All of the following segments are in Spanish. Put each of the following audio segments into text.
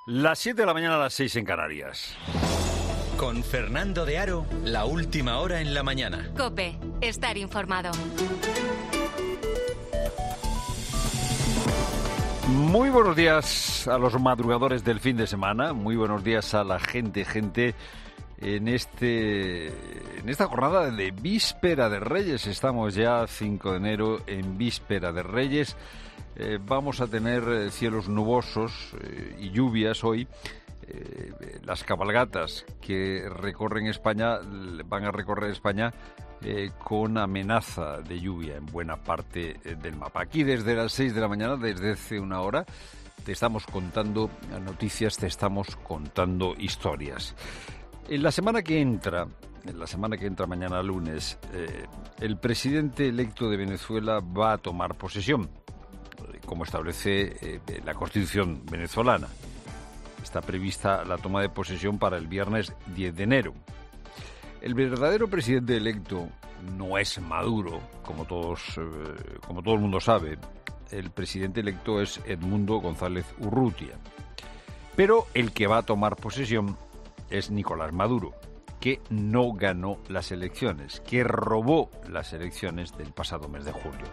Las 7 de la mañana a las 6 en Canarias. Con Fernando de Aro, la última hora en la mañana. COPE, estar informado. Muy buenos días a los madrugadores del fin de semana. Muy buenos días a la gente en esta jornada de víspera de Reyes. Estamos ya 5 de enero en víspera de Reyes. Vamos a tener cielos nubosos y lluvias hoy. Las cabalgatas que recorren España van a recorrer España con amenaza de lluvia en buena parte del mapa. Aquí desde las 6 de la mañana, desde hace una hora, te estamos contando noticias, te estamos contando historias. En la semana que entra mañana lunes, el presidente electo de Venezuela va a tomar posesión, como establece la Constitución venezolana. Está prevista la toma de posesión para el viernes 10 de enero. El verdadero presidente electo no es Maduro, como todo el mundo sabe. El presidente electo es Edmundo González Urrutia. Pero el que va a tomar posesión es Nicolás Maduro, que no ganó las elecciones, que robó las elecciones del pasado mes de julio.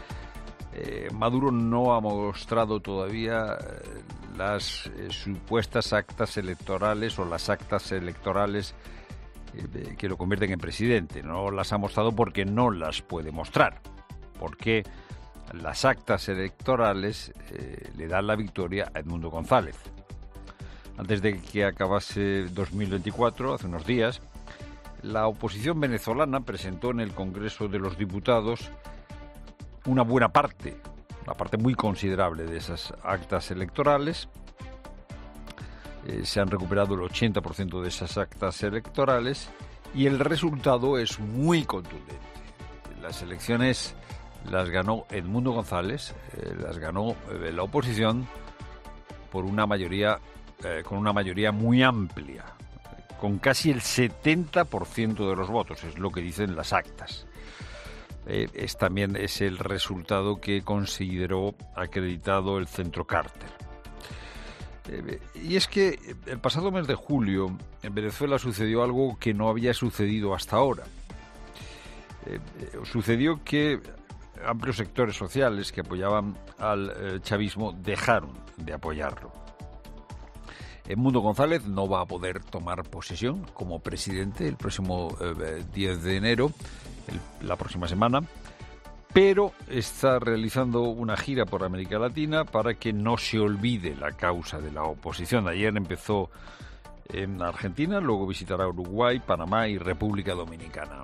Maduro no ha mostrado todavía las supuestas actas electorales o las actas electorales que lo convierten en presidente. No las ha mostrado porque no las puede mostrar, porque las actas electorales le dan la victoria a Edmundo González. Antes de que acabase 2024, hace unos días, la oposición venezolana presentó en el Congreso de los Diputados una parte muy considerable de esas actas electorales. Se han recuperado el 80% de esas actas electorales y el resultado es muy contundente. Las elecciones las ganó Edmundo González, las ganó la oposición por una mayoría, con una mayoría muy amplia, con casi el 70% de los votos, es lo que dicen las actas. También es el resultado que consideró acreditado el Centro Carter. Y es que el pasado mes de julio en Venezuela sucedió algo que no había sucedido hasta ahora. Sucedió que amplios sectores sociales que apoyaban al chavismo dejaron de apoyarlo. Edmundo González no va a poder tomar posesión como presidente el próximo 10 de enero, la próxima semana, pero está realizando una gira por América Latina para que no se olvide la causa de la oposición. Ayer empezó en Argentina, luego visitará Uruguay, Panamá y República Dominicana.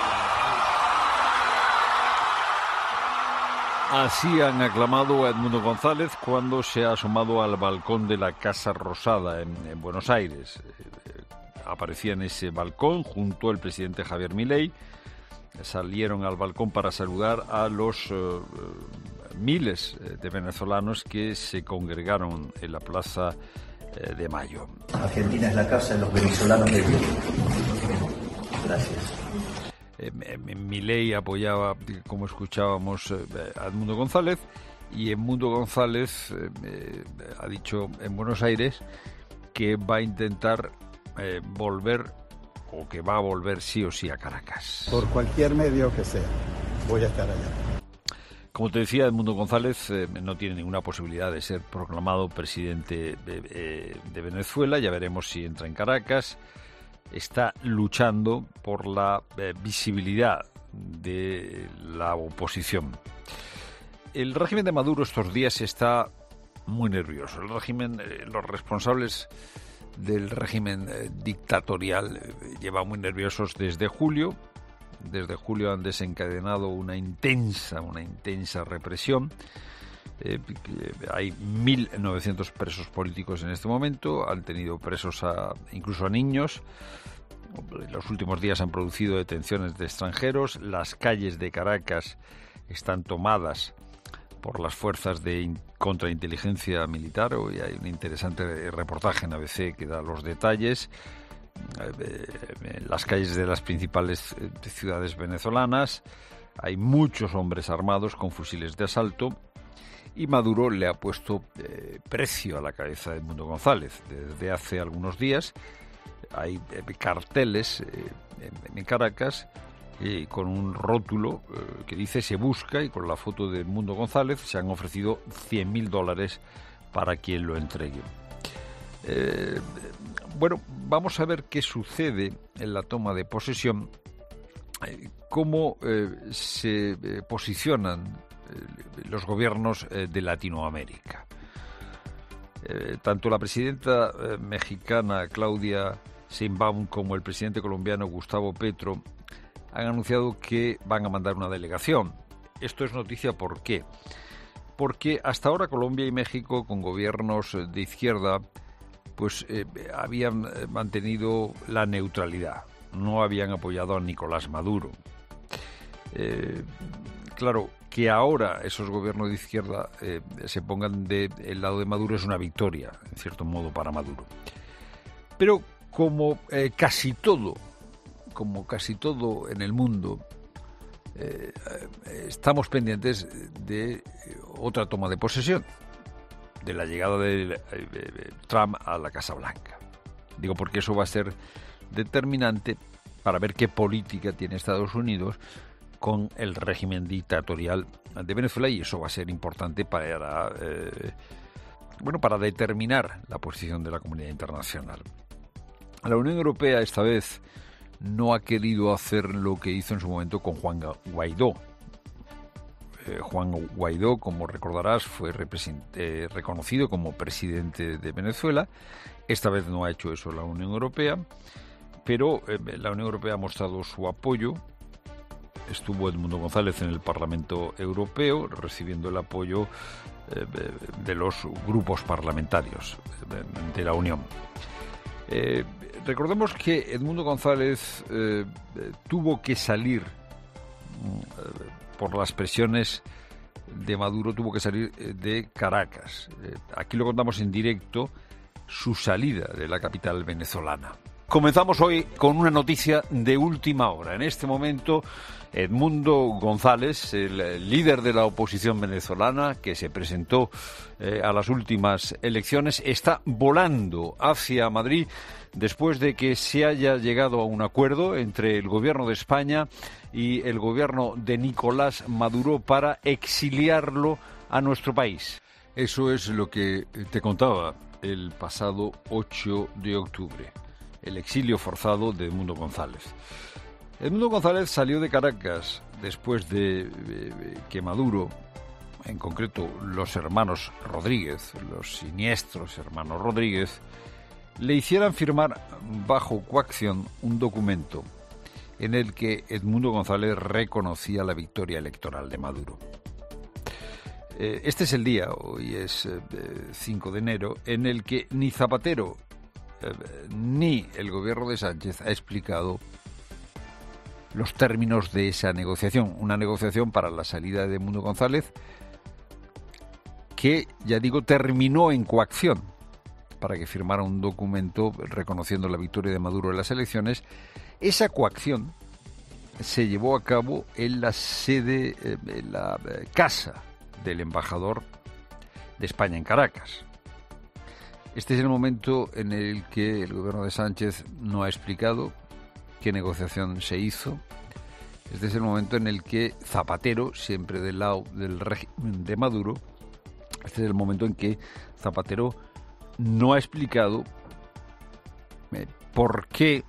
Así han aclamado a Edmundo González cuando se ha asomado al balcón de la Casa Rosada en Buenos Aires. Aparecía en ese balcón junto al presidente Javier Milei. Salieron al balcón para saludar a los miles de venezolanos que se congregaron en la Plaza de Mayo. Argentina es la casa de los venezolanos de bien. Gracias. Milei apoyaba, como escuchábamos, a Edmundo González, y Edmundo González ha dicho en Buenos Aires que va a intentar volver, o que va a volver sí o sí a Caracas. Por cualquier medio que sea, voy a estar allá. Como te decía, Edmundo González no tiene ninguna posibilidad de ser proclamado presidente de Venezuela. Ya veremos si entra en Caracas. Está luchando por la visibilidad de la oposición. El régimen de Maduro estos días está muy nervioso. El régimen, los responsables del régimen dictatorial llevan muy nerviosos desde julio. Desde julio han desencadenado una intensa represión. Hay 1.900 presos políticos en este momento. Han tenido presos incluso a niños. En los últimos días han producido detenciones de extranjeros. Las calles de Caracas están tomadas por las fuerzas de contrainteligencia militar. Hoy hay un interesante reportaje en ABC que da los detalles. Las calles de las principales ciudades venezolanas hay muchos hombres armados con fusiles de asalto, y Maduro le ha puesto precio a la cabeza de Edmundo González. Desde hace algunos días hay carteles en Caracas con un rótulo que dice "se busca", y con la foto de Edmundo González. Se han ofrecido $100.000 para quien lo entregue. Bueno, vamos a ver qué sucede en la toma de posesión, cómo se posicionan los gobiernos de Latinoamérica. Tanto la presidenta mexicana Claudia Sheinbaum como el presidente colombiano Gustavo Petro han anunciado que van a mandar una delegación. Esto es noticia, ¿por qué? Porque hasta ahora Colombia y México, con gobiernos de izquierda, pues habían mantenido la neutralidad, no habían apoyado a Nicolás Maduro. Claro, que ahora esos gobiernos de izquierda se pongan del lado de Maduro es una victoria, en cierto modo, para Maduro. Pero como casi todo en el mundo, estamos pendientes de otra toma de posesión, de la llegada de Trump a la Casa Blanca. Digo porque eso va a ser determinante para ver qué política tiene Estados Unidos con el régimen dictatorial de Venezuela, y eso va a ser importante para determinar la posición de la comunidad internacional. La Unión Europea esta vez no ha querido hacer lo que hizo en su momento con Juan Guaidó. Juan Guaidó, como recordarás, fue reconocido como presidente de Venezuela. Esta vez no ha hecho eso la Unión Europea, pero la Unión Europea ha mostrado su apoyo. Estuvo Edmundo González en el Parlamento Europeo recibiendo el apoyo de los grupos parlamentarios de la Unión. Recordemos que Edmundo González tuvo que salir por las presiones de Maduro, tuvo que salir de Caracas. Aquí lo contamos en directo, su salida de la capital venezolana. Comenzamos hoy con una noticia de última hora. En este momento, Edmundo González, el líder de la oposición venezolana que se presentó a las últimas elecciones, está volando hacia Madrid después de que se haya llegado a un acuerdo entre el gobierno de España y el gobierno de Nicolás Maduro para exiliarlo a nuestro país. Eso es lo que te contaba el pasado 8 de octubre. El exilio forzado de Edmundo González. Edmundo González salió de Caracas después de que Maduro, en concreto los hermanos Rodríguez, los siniestros hermanos Rodríguez, le hicieran firmar bajo coacción un documento en el que Edmundo González reconocía la victoria electoral de Maduro. Este es el día, hoy es 5 de enero, en el que ni Zapatero ni el gobierno de Sánchez ha explicado los términos de esa negociación. Una negociación para la salida de Edmundo González que, ya digo, terminó en coacción para que firmara un documento reconociendo la victoria de Maduro en las elecciones. Esa coacción se llevó a cabo en la sede, en la casa del embajador de España en Caracas. Este es el momento en el que el gobierno de Sánchez no ha explicado qué negociación se hizo. Este es el momento en el que Zapatero, siempre del lado del régimen de Maduro, este es el momento en que Zapatero no ha explicado por qué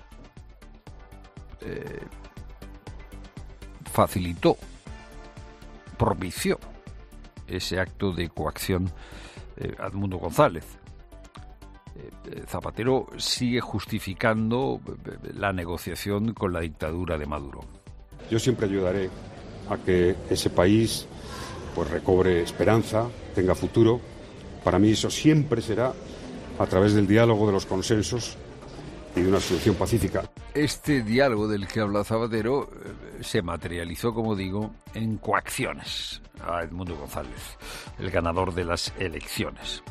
facilitó, propició ese acto de coacción a Edmundo González. Zapatero sigue justificando la negociación con la dictadura de Maduro. Yo siempre ayudaré a que ese país pues recobre esperanza, tenga futuro. Para mí eso siempre será a través del diálogo, de los consensos y de una solución pacífica. Este diálogo del que habla Zapatero se materializó, como digo, en coacciones a Edmundo González, el ganador de las elecciones.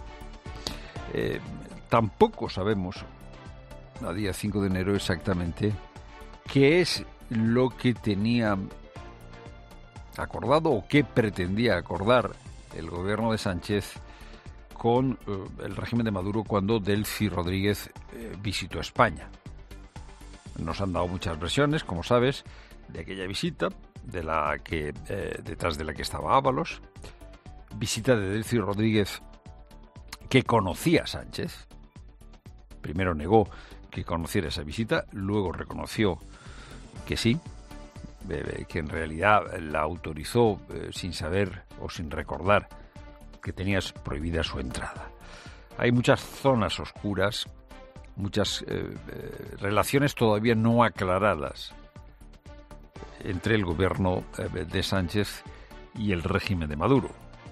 Tampoco sabemos, a día 5 de enero exactamente, qué es lo que tenía acordado o qué pretendía acordar el gobierno de Sánchez con el régimen de Maduro cuando Delcy Rodríguez visitó España. Nos han dado muchas versiones, como sabes, de aquella visita, detrás de la que estaba Ábalos, visita de Delcy Rodríguez que conocía a Sánchez. Primero negó que conociera esa visita, luego reconoció que sí, que en realidad la autorizó sin saber o sin recordar que tenías prohibida su entrada. Hay muchas zonas oscuras, muchas relaciones todavía no aclaradas entre el gobierno de Sánchez y el régimen de Maduro.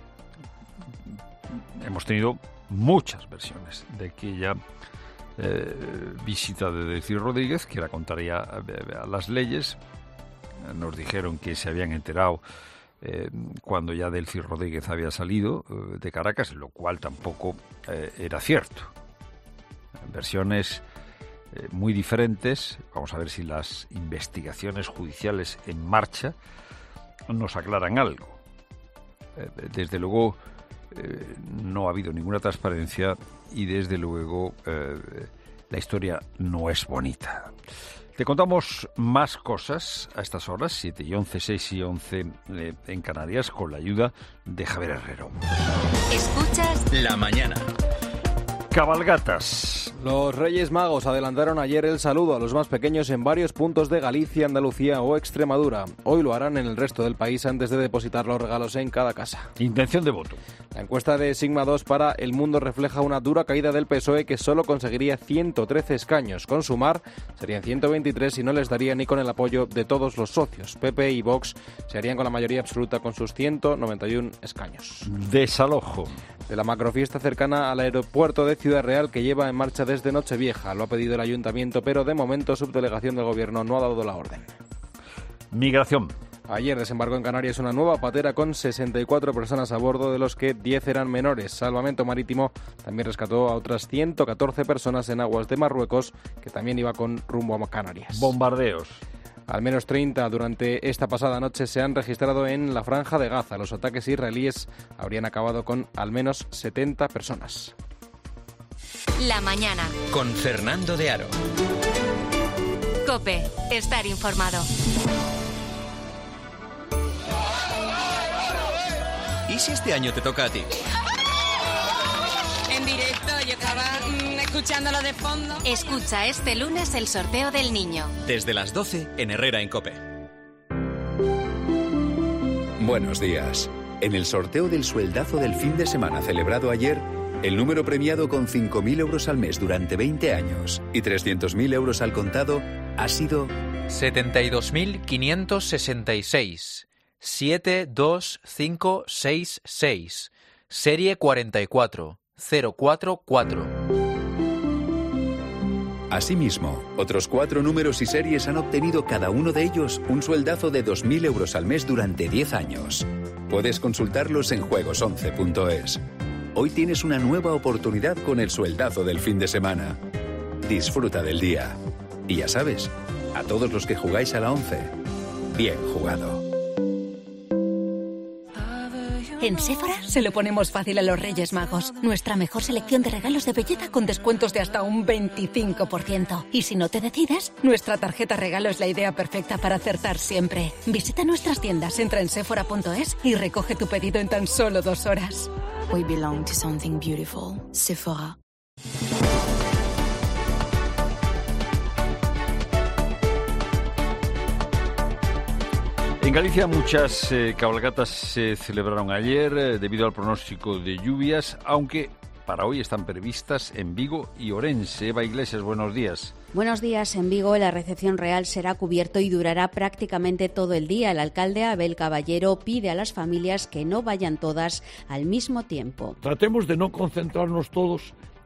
Hemos tenido muchas versiones de aquella visita de Delcy Rodríguez, que era contraria a las leyes. Nos dijeron que se habían enterado cuando ya Delcy Rodríguez había salido de Caracas, lo cual tampoco era cierto. Versiones muy diferentes. Vamos a ver si las investigaciones judiciales en marcha nos aclaran algo. Desde luego no ha habido ninguna transparencia y desde luego la historia no es bonita. Te contamos más cosas a estas horas, 7 y 11, 6 y 11 en Canarias, con la ayuda de Javier Herrero. Escuchas La mañana. Cabalgatas. Los Reyes Magos adelantaron ayer el saludo a los más pequeños en varios puntos de Galicia, Andalucía o Extremadura. Hoy lo harán en el resto del país antes de depositar los regalos en cada casa. Intención de voto. La encuesta de Sigma 2 para El Mundo refleja una dura caída del PSOE, que solo conseguiría 113 escaños. Con Sumar serían 123 y no les daría ni con el apoyo de todos los socios. PP y Vox se harían con la mayoría absoluta con sus 191 escaños. Desalojo. De la macrofiesta cercana al aeropuerto de Ciudad Real, que lleva en marcha desde Nochevieja. Lo ha pedido el ayuntamiento, pero de momento subdelegación del gobierno no ha dado la orden. Migración. Ayer desembarcó en Canarias una nueva patera con 64 personas a bordo, de los que 10 eran menores. Salvamento Marítimo también rescató a otras 114 personas en aguas de Marruecos, que también iba con rumbo a Canarias. Bombardeos. Al menos 30 durante esta pasada noche se han registrado en la Franja de Gaza. Los ataques israelíes habrían acabado con al menos 70 personas. La mañana. Con Fernando de Aro. COPE. Estar informado. ¿Y si este año te toca a ti? En directo, yo estaba escuchándolo de fondo. Escucha este lunes el sorteo del niño. Desde las 12 en Herrera en COPE. Buenos días. En el sorteo del sueldazo del fin de semana celebrado ayer, el número premiado con 5.000 euros al mes durante 20 años y 300.000 euros al contado ha sido 72.566. 72566. Serie 44044. Asimismo, otros 4 números y series han obtenido cada uno de ellos un sueldazo de 2.000 euros al mes durante 10 años. Puedes consultarlos en juegos11.es. Hoy tienes una nueva oportunidad con el sueldazo del fin de semana. Disfruta del día. Y ya sabes, a todos los que jugáis a la 11, bien jugado. En Sephora se lo ponemos fácil a los Reyes Magos. Nuestra mejor selección de regalos de belleza con descuentos de hasta un 25%. Y si no te decides, nuestra tarjeta regalo es la idea perfecta para acertar siempre. Visita nuestras tiendas, entra en sephora.es y recoge tu pedido en tan solo 2 horas. We belong to something beautiful. Sephora. En Galicia muchas cabalgatas se celebraron ayer debido al pronóstico de lluvias, aunque para hoy están previstas en Vigo y Orense. Eva Iglesias, buenos días. Buenos días. En Vigo la recepción real será cubierto y durará prácticamente todo el día. El alcalde Abel Caballero pide a las familias que no vayan todas al mismo tiempo. Tratemos de no concentrarnos todos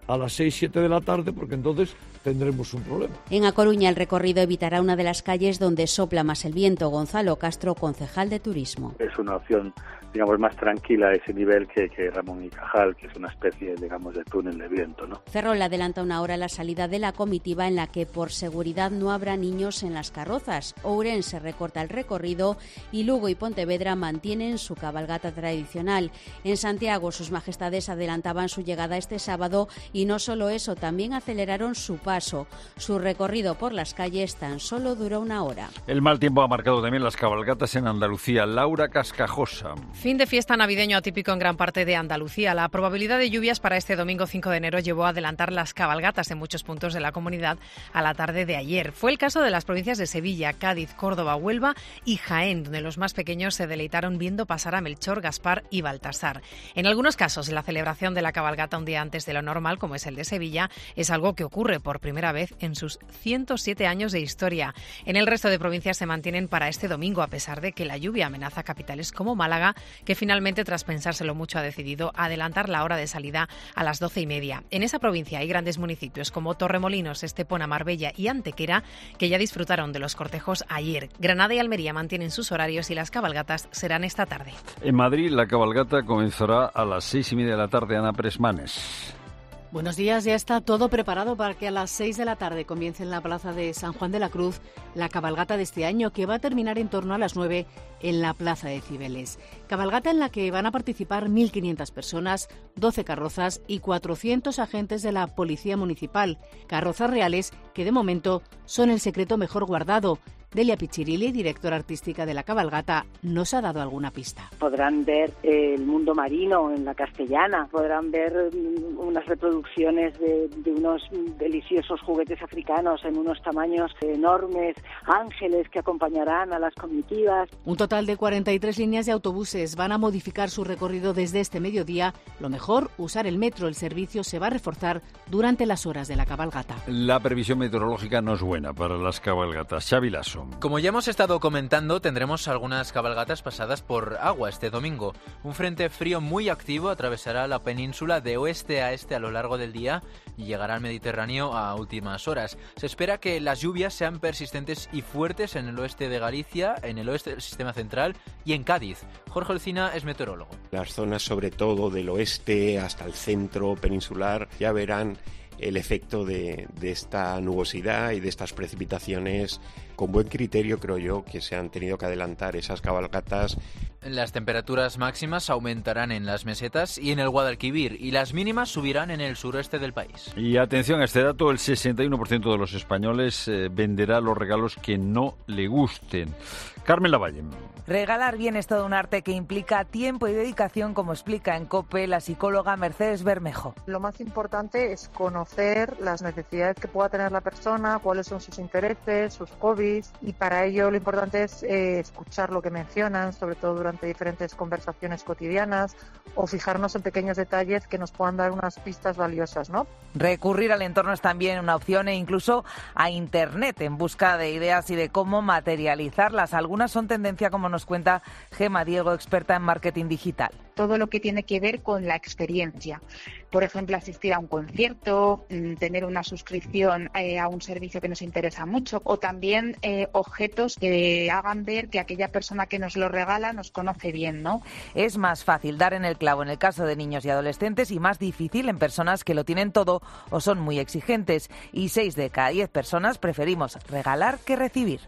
a las 6-7 de la tarde, porque entonces tendremos un problema. En A Coruña el recorrido evitará una de las calles donde sopla más el viento. Gonzalo Castro, concejal de Turismo. Es una opción, digamos, más tranquila a ese nivel que Ramón y Cajal, que es una especie, digamos, de túnel de viento, ¿no? Ferrol adelanta una hora la salida de la comitiva, en la que por seguridad no habrá niños en las carrozas. Ourense recorta el recorrido y Lugo y Pontevedra mantienen su cabalgata tradicional. En Santiago sus majestades adelantaban su llegada este sábado y no solo eso, también aceleraron su paso. Su recorrido por las calles tan solo duró una hora. El mal tiempo ha marcado también las cabalgatas en Andalucía. Laura Cascajosa. Fin de fiesta navideño atípico en gran parte de Andalucía. La probabilidad de lluvias para este domingo 5 de enero llevó a adelantar las cabalgatas en muchos puntos de la comunidad a la tarde de ayer. Fue el caso de las provincias de Sevilla, Cádiz, Córdoba, Huelva y Jaén, donde los más pequeños se deleitaron viendo pasar a Melchor, Gaspar y Baltasar. En algunos casos, la celebración de la cabalgata un día antes de lo normal, como es el de Sevilla, es algo que ocurre por primera vez en sus 107 años de historia. En el resto de provincias se mantienen para este domingo, a pesar de que la lluvia amenaza capitales como Málaga, que finalmente, tras pensárselo mucho, ha decidido adelantar la hora de salida a las 12:30. En esa provincia hay grandes municipios como Torremolinos, Estepona, Marbella y Antequera, que ya disfrutaron de los cortejos ayer. Granada y Almería mantienen sus horarios y las cabalgatas serán esta tarde. En Madrid la cabalgata comenzará a las 6:30 de la tarde. Ana Presmanes. Buenos días, ya está todo preparado para que a las 6 de la tarde comience en la plaza de San Juan de la Cruz la cabalgata de este año, que va a terminar en torno a las 9 en la plaza de Cibeles. Cabalgata en la que van a participar 1.500 personas, 12 carrozas y 400 agentes de la Policía Municipal. Carrozas reales que de momento son el secreto mejor guardado. Delia Pichirilli, directora artística de la cabalgata, nos ha dado alguna pista. Podrán ver el mundo marino en la Castellana, podrán ver unas reproducciones de unos deliciosos juguetes africanos en unos tamaños enormes, ángeles que acompañarán a las comitivas. Un total de 43 líneas de autobuses van a modificar su recorrido desde este mediodía. Lo mejor, usar el metro. El servicio se va a reforzar durante las horas de la cabalgata. La previsión meteorológica no es buena para las cabalgatas. Xavi Lasso. Como ya hemos estado comentando, tendremos algunas cabalgatas pasadas por agua este domingo. Un frente frío muy activo atravesará la península de oeste a este a lo largo del día y llegará al Mediterráneo a últimas horas. Se espera que las lluvias sean persistentes y fuertes en el oeste de Galicia, en el oeste del sistema central y en Cádiz. Jorge Olcina es meteorólogo. Las zonas sobre todo del oeste hasta el centro peninsular ya verán el efecto de esta nubosidad y de estas precipitaciones. Con buen criterio, creo yo, que se han tenido que adelantar esas cabalgatas. Las temperaturas máximas aumentarán en las mesetas y en el Guadalquivir, y las mínimas subirán en el suroeste del país. Y atención a este dato, el 61% de los españoles venderá los regalos que no le gusten. Carmen Lavalle. Regalar bien es todo un arte que implica tiempo y dedicación, como explica en COPE la psicóloga Mercedes Bermejo. Lo más importante es conocer las necesidades que pueda tener la persona, cuáles son sus intereses, sus hobbies, y para ello lo importante es escuchar lo que mencionan, sobre todo durante diferentes conversaciones cotidianas, o fijarnos en pequeños detalles que nos puedan dar unas pistas valiosas, ¿no? Recurrir al entorno es también una opción, e incluso a Internet en busca de ideas y de cómo materializarlas. Algunas son tendencia, como nos cuenta Gema Diego, experta en marketing digital. Todo lo que tiene que ver con la experiencia. Por ejemplo, asistir a un concierto, tener una suscripción a un servicio que nos interesa mucho, o también objetos que hagan ver que aquella persona que nos lo regala nos conoce bien, ¿no? Es más fácil dar en el clavo en el caso de niños y adolescentes y más difícil en personas que lo tienen todo o son muy exigentes. Y 6 de cada 10 personas preferimos regalar que recibir.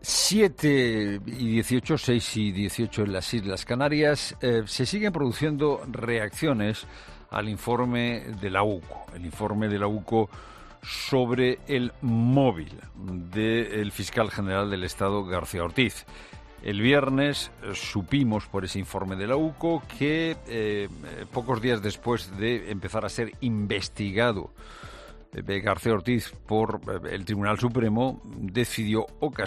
7 y 18, 6 y 18 en las Islas Canarias. Se siguen produciendo reacciones al informe de la UCO. El informe de la UCO sobre el móvil del fiscal general del Estado, García Ortiz. El viernes supimos por ese informe de la UCO que pocos días después de empezar a ser investigado García Ortiz por el Tribunal Supremo, decidió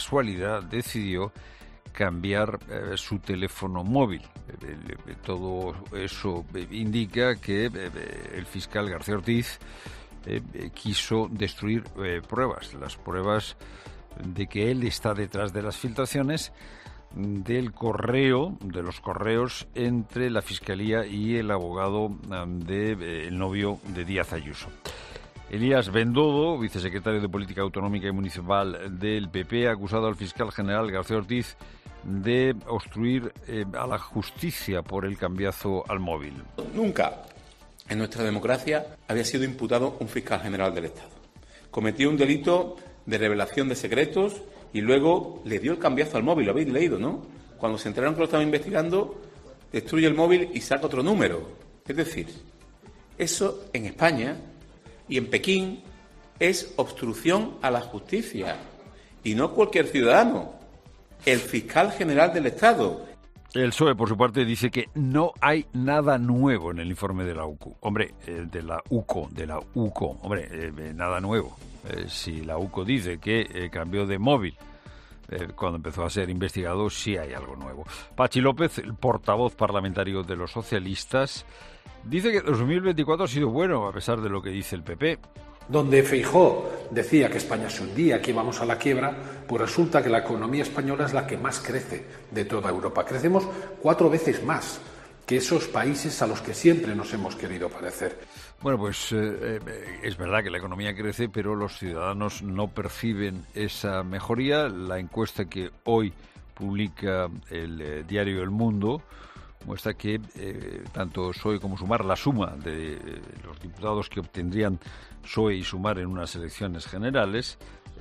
cambiar su teléfono móvil. Todo eso indica que el fiscal García Ortiz quiso destruir pruebas, las pruebas de que él está detrás de las filtraciones de los correos entre la Fiscalía y el abogado del novio de Díaz Ayuso. Elías Bendodo, vicesecretario de Política Autonómica y Municipal del PP, ha acusado al fiscal general García Ortiz de obstruir a la justicia por el cambiazo al móvil. Nunca en nuestra democracia había sido imputado un fiscal general del Estado. Cometió un delito de revelación de secretos y luego le dio el cambiazo al móvil, lo habéis leído, ¿no? Cuando se enteraron que lo estaban investigando, destruye el móvil y saca otro número. Es decir, eso en España y en Pekín es obstrucción a la justicia. Y no cualquier ciudadano, el fiscal general del Estado. El PSOE, por su parte, dice que no hay nada nuevo en el informe de la UCO. Hombre, de la UCO. Hombre, nada nuevo. Si la UCO dice que cambió de móvil cuando empezó a ser investigado, sí hay algo nuevo. Pachi López, el portavoz parlamentario de los socialistas, dice que 2024 ha sido bueno, a pesar de lo que dice el PP. Donde Feijóo decía que España se hundía, que íbamos a la quiebra, pues resulta que la economía española es la que más crece de toda Europa. Crecemos 4 veces más que esos países a los que siempre nos hemos querido parecer. Bueno, pues es verdad que la economía crece, pero los ciudadanos no perciben esa mejoría. La encuesta que hoy publica el diario El Mundo muestra que tanto PSOE como Sumar, la suma de los diputados que obtendrían PSOE y Sumar en unas elecciones generales,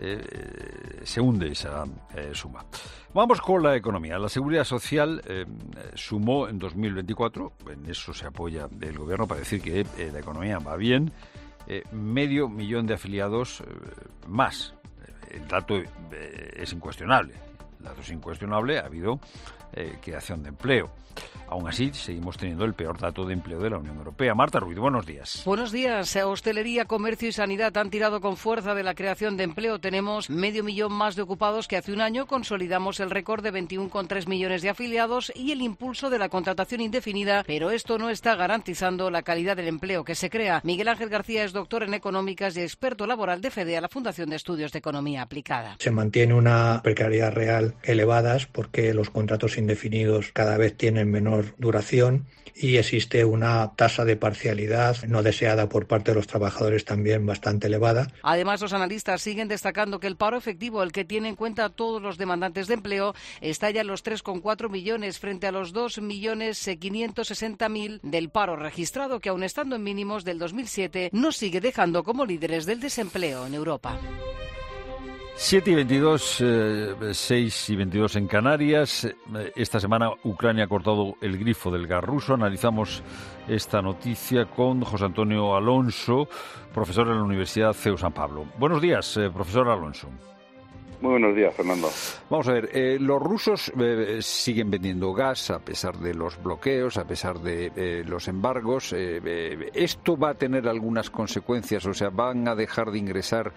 se hunde esa suma. Vamos con la economía. La Seguridad Social sumó en 2024, en eso se apoya el Gobierno para decir que la economía va bien, 500.000 de afiliados más. El dato es incuestionable. Ha habido creación de empleo. Aún así, seguimos teniendo el peor dato de empleo de la Unión Europea. Marta Ruiz, buenos días. Buenos días. Hostelería, comercio y sanidad han tirado con fuerza de la creación de empleo. Tenemos 500.000 más de ocupados que hace un año. Consolidamos el récord de 21,3 millones de afiliados y el impulso de la contratación indefinida, pero esto no está garantizando la calidad del empleo que se crea. Miguel Ángel García es doctor en económicas y experto laboral de FEDEA, la Fundación de Estudios de Economía Aplicada. Se mantiene una precariedad real elevadas porque los contratos indefinidos cada vez tienen menor duración y existe una tasa de parcialidad no deseada por parte de los trabajadores también bastante elevada. Además, los analistas siguen destacando que el paro efectivo, el que tiene en cuenta a todos los demandantes de empleo, está ya en los 3,4 millones frente a los 2.560.000 del paro registrado, que aun estando en mínimos del 2007, nos sigue dejando como líderes del desempleo en Europa. 7:22, 6:22 en Canarias. Esta semana Ucrania ha cortado el grifo del gas ruso. Analizamos esta noticia con José Antonio Alonso, profesor en la Universidad CEU San Pablo. Buenos días, profesor Alonso. Muy buenos días, Fernando. Vamos a ver, los rusos siguen vendiendo gas a pesar de los bloqueos, a pesar de los embargos. ¿Esto va a tener algunas consecuencias? O sea, ¿van a dejar de ingresar,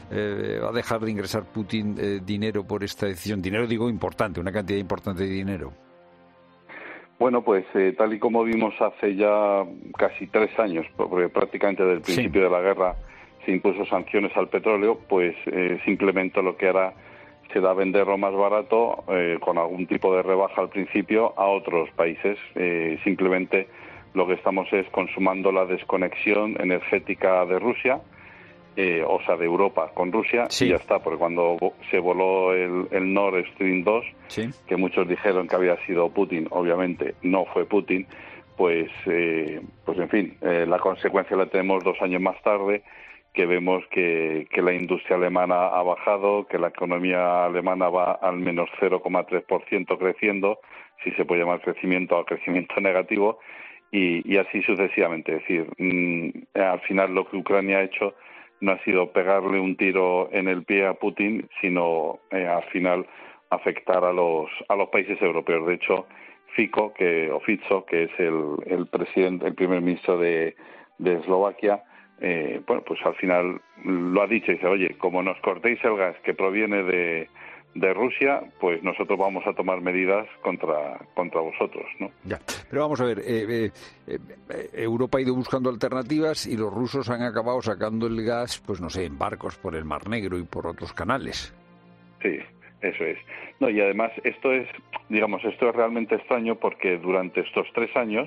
Putin dinero por esta decisión? Dinero, digo, importante, una cantidad importante de dinero. Bueno, pues tal y como vimos hace ya casi 3 años, porque prácticamente desde el principio de la guerra se impuso sanciones al petróleo, pues simplemente lo que hará será venderlo más barato, con algún tipo de rebaja al principio, a otros países. Simplemente lo que estamos es consumando la desconexión energética de Rusia, o sea, de Europa con Rusia, y ya está, porque cuando se voló el Nord Stream 2, que muchos dijeron que había sido Putin, obviamente no fue Putin, pues en fin, la consecuencia la tenemos 2 años más tarde, que vemos que la industria alemana ha bajado, que la economía alemana va al menos 0,3% creciendo, si se puede llamar crecimiento, a crecimiento negativo, y así sucesivamente. Es decir, al final lo que Ucrania ha hecho no ha sido pegarle un tiro en el pie a Putin, sino al final afectar a los países europeos. De hecho, Fico, que es el primer ministro de Eslovaquia, pues al final lo ha dicho, dice, oye, como nos cortéis el gas que proviene de Rusia, pues nosotros vamos a tomar medidas contra vosotros, ¿no? Ya, pero vamos a ver, Europa ha ido buscando alternativas y los rusos han acabado sacando el gas, pues no sé, en barcos por el Mar Negro y por otros canales. Sí, eso es. No, y además esto es realmente extraño porque durante estos 3 años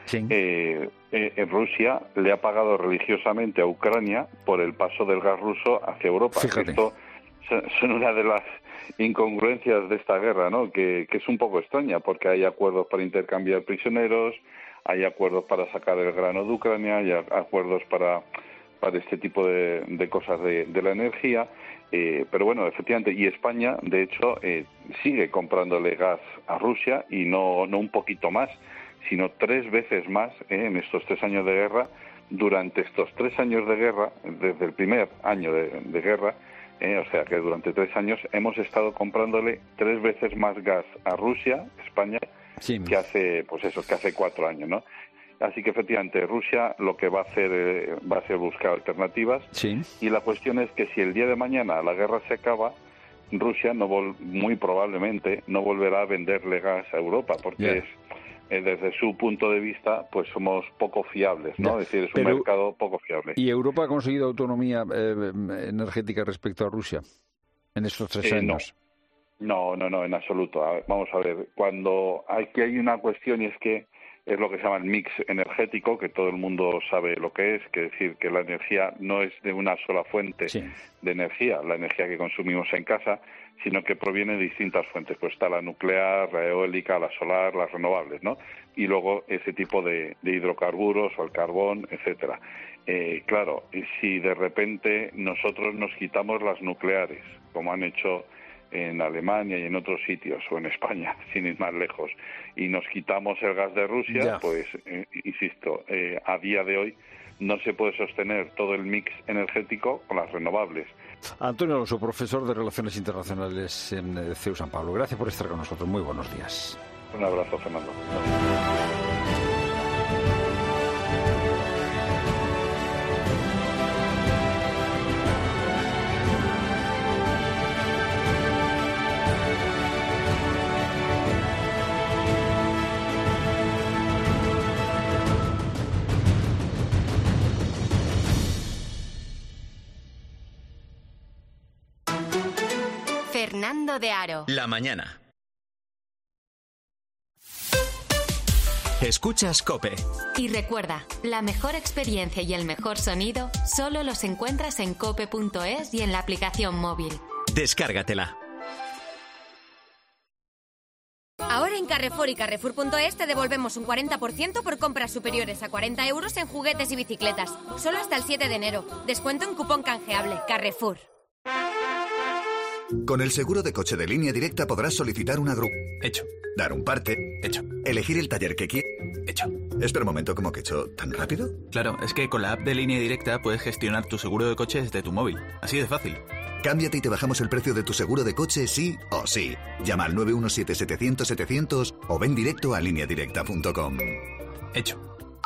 Rusia le ha pagado religiosamente a Ucrania por el paso del gas ruso hacia Europa. Fíjate. Esto son una de las incongruencias de esta guerra, ¿no? Que es un poco extraña, porque hay acuerdos para intercambiar prisioneros, hay acuerdos para sacar el grano de Ucrania, hay acuerdos para este tipo de cosas de la energía, pero bueno, efectivamente, y España, de hecho, sigue comprándole gas a Rusia, y no un poquito más, sino 3 veces más en estos 3 años de guerra. Durante estos 3 años de guerra, desde el primer año de guerra, o sea que durante 3 años hemos estado comprándole 3 veces más gas a Rusia, España, que hace 4 años, ¿no? Así que efectivamente Rusia lo que va a hacer va a ser buscar alternativas, y la cuestión es que si el día de mañana la guerra se acaba, Rusia muy probablemente no volverá a venderle gas a Europa, porque desde su punto de vista, pues somos poco fiables, ¿no? Es decir, es un mercado poco fiable. ¿Y Europa ha conseguido autonomía energética respecto a Rusia en estos 3 años? No, en absoluto. Vamos a ver, cuando hay una cuestión, y es que es lo que se llama el mix energético, que todo el mundo sabe lo que es decir, que la energía no es de una sola fuente de energía, la energía que consumimos en casa, sino que proviene de distintas fuentes. Pues está la nuclear, la eólica, la solar, las renovables, ¿no? Y luego ese tipo de hidrocarburos o el carbón, etcétera. Claro, si de repente nosotros nos quitamos las nucleares, como han hecho en Alemania y en otros sitios, o en España, sin ir más lejos, y nos quitamos el gas de Rusia, pues, insisto, a día de hoy no se puede sostener todo el mix energético con las renovables. Antonio Alonso, profesor de Relaciones Internacionales en CEU San Pablo. Gracias por estar con nosotros. Muy buenos días. Un abrazo, Fernando. Fernando de Aro. La mañana. Escuchas COPE. Y recuerda, la mejor experiencia y el mejor sonido solo los encuentras en cope.es y en la aplicación móvil. Descárgatela. Ahora en Carrefour y Carrefour.es te devolvemos un 40% por compras superiores a 40 euros en juguetes y bicicletas. Solo hasta el 7 de enero. Descuento en cupón canjeable. Carrefour. Con el seguro de coche de Línea Directa podrás solicitar una grúa. Hecho. Dar un parte. Hecho. Elegir el taller que quieres. Hecho. Espera un momento, ¿cómo que hecho? ¿Tan rápido? Claro, es que con la app de Línea Directa puedes gestionar tu seguro de coche desde tu móvil. Así de fácil. Cámbiate y te bajamos el precio de tu seguro de coche sí o sí. Llama al 917-700-700 o ven directo a lineadirecta.com. Hecho.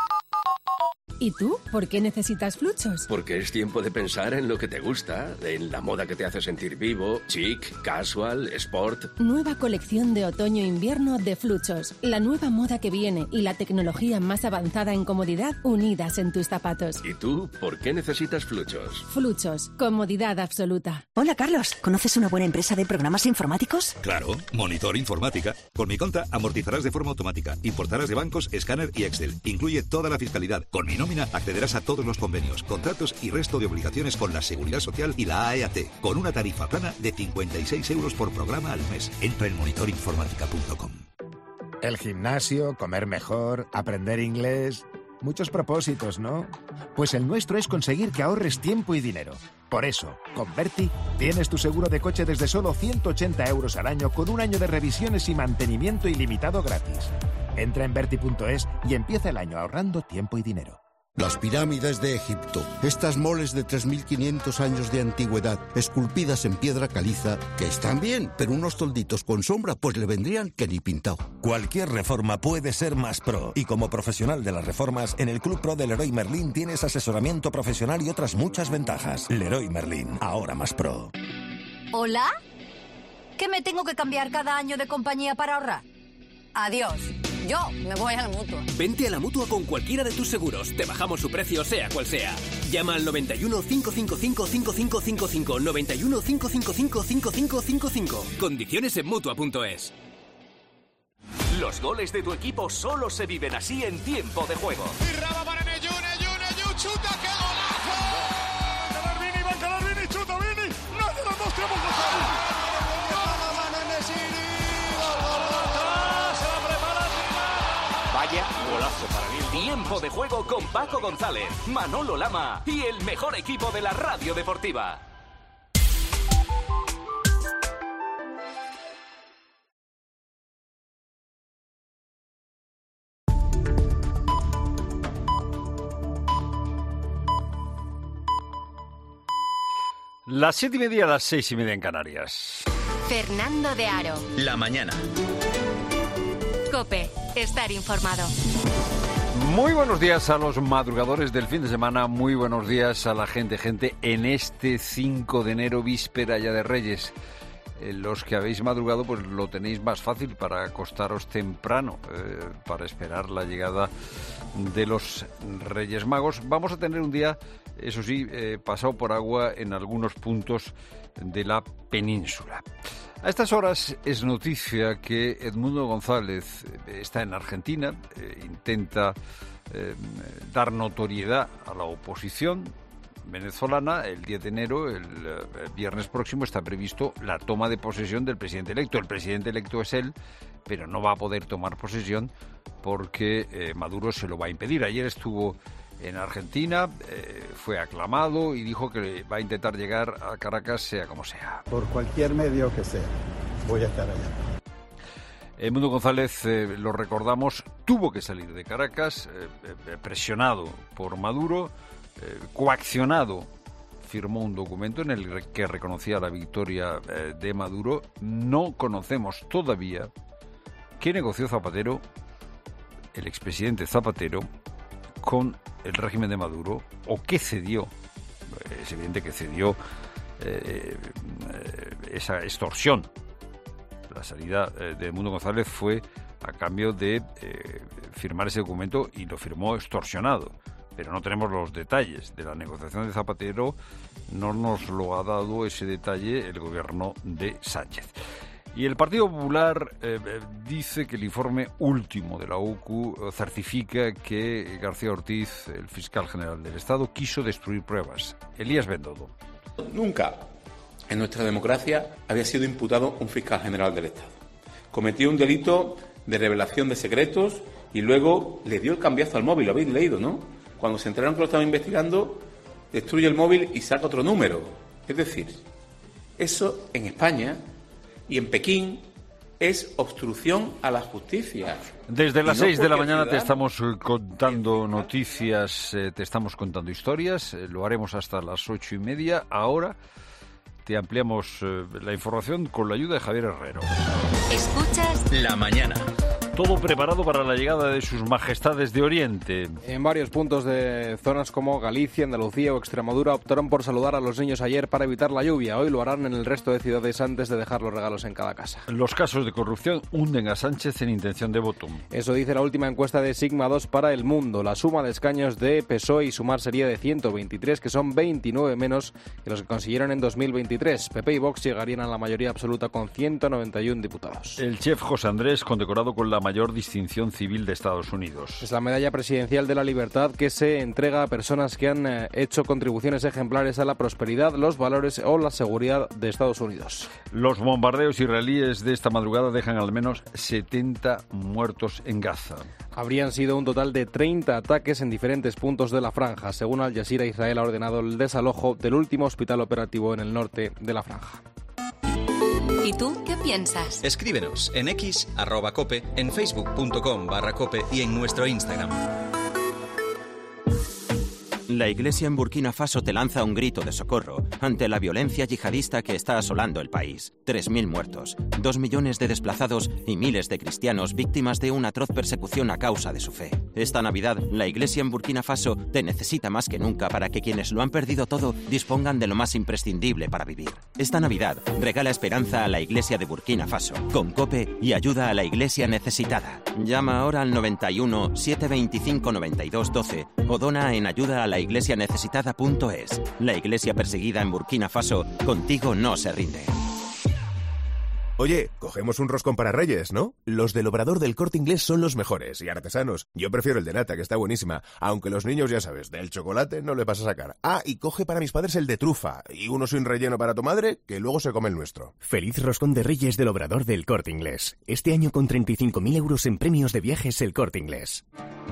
¿Y tú? ¿Por qué necesitas Fluchos? Porque es tiempo de pensar en lo que te gusta, en la moda que te hace sentir vivo, chic, casual, sport. Nueva colección de otoño-invierno de Fluchos. La nueva moda que viene y la tecnología más avanzada en comodidad unidas en tus zapatos. ¿Y tú? ¿Por qué necesitas Fluchos? Fluchos. Comodidad absoluta. Hola, Carlos. ¿Conoces una buena empresa de programas informáticos? Claro, Monitor Informática. Con mi cuenta amortizarás de forma automática, importarás de bancos, escáner y Excel. Incluye toda la fiscalidad. Con mi nómina accederás a todos los convenios, contratos y resto de obligaciones con la Seguridad Social y la AEAT, con una tarifa plana de 56 euros por programa al mes. Entra en monitorinformática.com. El gimnasio, comer mejor, aprender inglés... Muchos propósitos, ¿no? Pues el nuestro es conseguir que ahorres tiempo y dinero. Por eso, con Berti tienes tu seguro de coche desde solo 180 euros al año con un año de revisiones y mantenimiento ilimitado gratis. Entra en Berti.es y empieza el año ahorrando tiempo y dinero. Las pirámides de Egipto, estas moles de 3.500 años de antigüedad, esculpidas en piedra caliza, que están bien, pero unos tolditos con sombra pues le vendrían que ni pintado. Cualquier reforma puede ser más pro, y como profesional de las reformas, en el Club Pro de Leroy Merlin tienes asesoramiento profesional y otras muchas ventajas. Leroy Merlin, ahora más pro. ¿Hola? ¿Que me tengo que cambiar cada año de compañía para ahorrar? Adiós. Yo me voy a la Mutua. Vente a la Mutua con cualquiera de tus seguros. Te bajamos su precio, sea cual sea. Llama al 91 555 5555. 91 555 5555. Condiciones en Mutua.es. Los goles de tu equipo solo se viven así en Tiempo de Juego. Y Raba para Neyu, chuta, ¡qué golazo! Calarvini, va Calarvini, chuta Vini, nadie los dos tenemos que Vaya golazo para mí. Tiempo de Juego con Paco González, Manolo Lama y el mejor equipo de la radio deportiva. Las 7:30, las 6:30 en Canarias. Fernando de Aro. La mañana. COPE. Estar informado. Muy buenos días a los madrugadores del fin de semana. Muy buenos días a la gente en este 5 de enero, víspera ya de Reyes. Los que habéis madrugado, pues lo tenéis más fácil para acostaros temprano, para esperar la llegada de los Reyes Magos. Vamos a tener un día, eso sí, pasado por agua en algunos puntos de la península. A estas horas es noticia que Edmundo González está en Argentina, intenta dar notoriedad a la oposición venezolana. El 10 de enero, el viernes próximo, está previsto la toma de posesión del presidente electo. El presidente electo es él, pero no va a poder tomar posesión porque Maduro se lo va a impedir. Ayer estuvo en Argentina, fue aclamado y dijo que va a intentar llegar a Caracas sea como sea. Por cualquier medio que sea, voy a estar allá. Edmundo González, lo recordamos, tuvo que salir de Caracas, presionado por Maduro, coaccionado. Firmó un documento en el que reconocía la victoria de Maduro. No conocemos todavía qué negoció Zapatero, el expresidente Zapatero, con el régimen de Maduro, o qué cedió. Es evidente que cedió esa extorsión. La salida de Edmundo González fue a cambio de firmar ese documento, y lo firmó extorsionado. Pero no tenemos los detalles de la negociación de Zapatero, no nos lo ha dado ese detalle el gobierno de Sánchez. Y el Partido Popular dice que el informe último de la OCU certifica que García Ortiz, el fiscal general del Estado, quiso destruir pruebas. Elías Bendodo. Nunca en nuestra democracia había sido imputado un fiscal general del Estado. Cometió un delito de revelación de secretos y luego le dio el cambiazo al móvil. Lo habéis leído, ¿no? Cuando se enteraron que lo estaban investigando, destruye el móvil y saca otro número. Es decir, eso en España y en Pekín es obstrucción a la justicia. Desde las 6 de la mañana te estamos contando noticias, te estamos contando historias, lo haremos hasta las 8:30. Ahora te ampliamos la información con la ayuda de Javier Herrero. Escuchas La mañana. Todo preparado para la llegada de sus majestades de Oriente. En varios puntos de zonas como Galicia, Andalucía o Extremadura optaron por saludar a los niños ayer para evitar la lluvia. Hoy lo harán en el resto de ciudades antes de dejar los regalos en cada casa. Los casos de corrupción hunden a Sánchez en intención de voto. Eso dice la última encuesta de Sigma 2 para El Mundo. La suma de escaños de PSOE y Sumar sería de 123, que son 29 menos que los que consiguieron en 2023. PP y Vox llegarían a la mayoría absoluta con 191 diputados. El chef José Andrés, condecorado con la mayor distinción civil de Estados Unidos. Es la Medalla Presidencial de la Libertad, que se entrega a personas que han hecho contribuciones ejemplares a la prosperidad, los valores o la seguridad de Estados Unidos. Los bombardeos israelíes de esta madrugada dejan al menos 70 muertos en Gaza. Habrían sido un total de 30 ataques en diferentes puntos de la franja. Según Al Jazeera, Israel ha ordenado el desalojo del último hospital operativo en el norte de la franja. ¿Y tú qué piensas? Escríbenos en X, @cope, en facebook.com/cope y en nuestro Instagram. La Iglesia en Burkina Faso te lanza un grito de socorro ante la violencia yihadista que está asolando el país. 3.000 muertos, 2 millones de desplazados y miles de cristianos víctimas de una atroz persecución a causa de su fe. Esta Navidad, la Iglesia en Burkina Faso te necesita más que nunca para que quienes lo han perdido todo dispongan de lo más imprescindible para vivir. Esta Navidad, regala esperanza a la Iglesia de Burkina Faso, con COPE y ayuda a la Iglesia necesitada. Llama ahora al 91 725 92 12 o dona en ayuda a la iglesianecesitada.es. La Iglesia perseguida en Burkina Faso, contigo no se rinde. Oye, cogemos un roscón para Reyes, ¿no? Los del Obrador del Corte Inglés son los mejores y artesanos. Yo prefiero el de nata, que está buenísima. Aunque los niños, ya sabes, del chocolate no le vas a sacar. Ah, y coge para mis padres el de trufa. Y uno sin relleno para tu madre, que luego se come el nuestro. Feliz roscón de Reyes del Obrador del Corte Inglés. Este año con 35.000 euros en premios de viajes El Corte Inglés.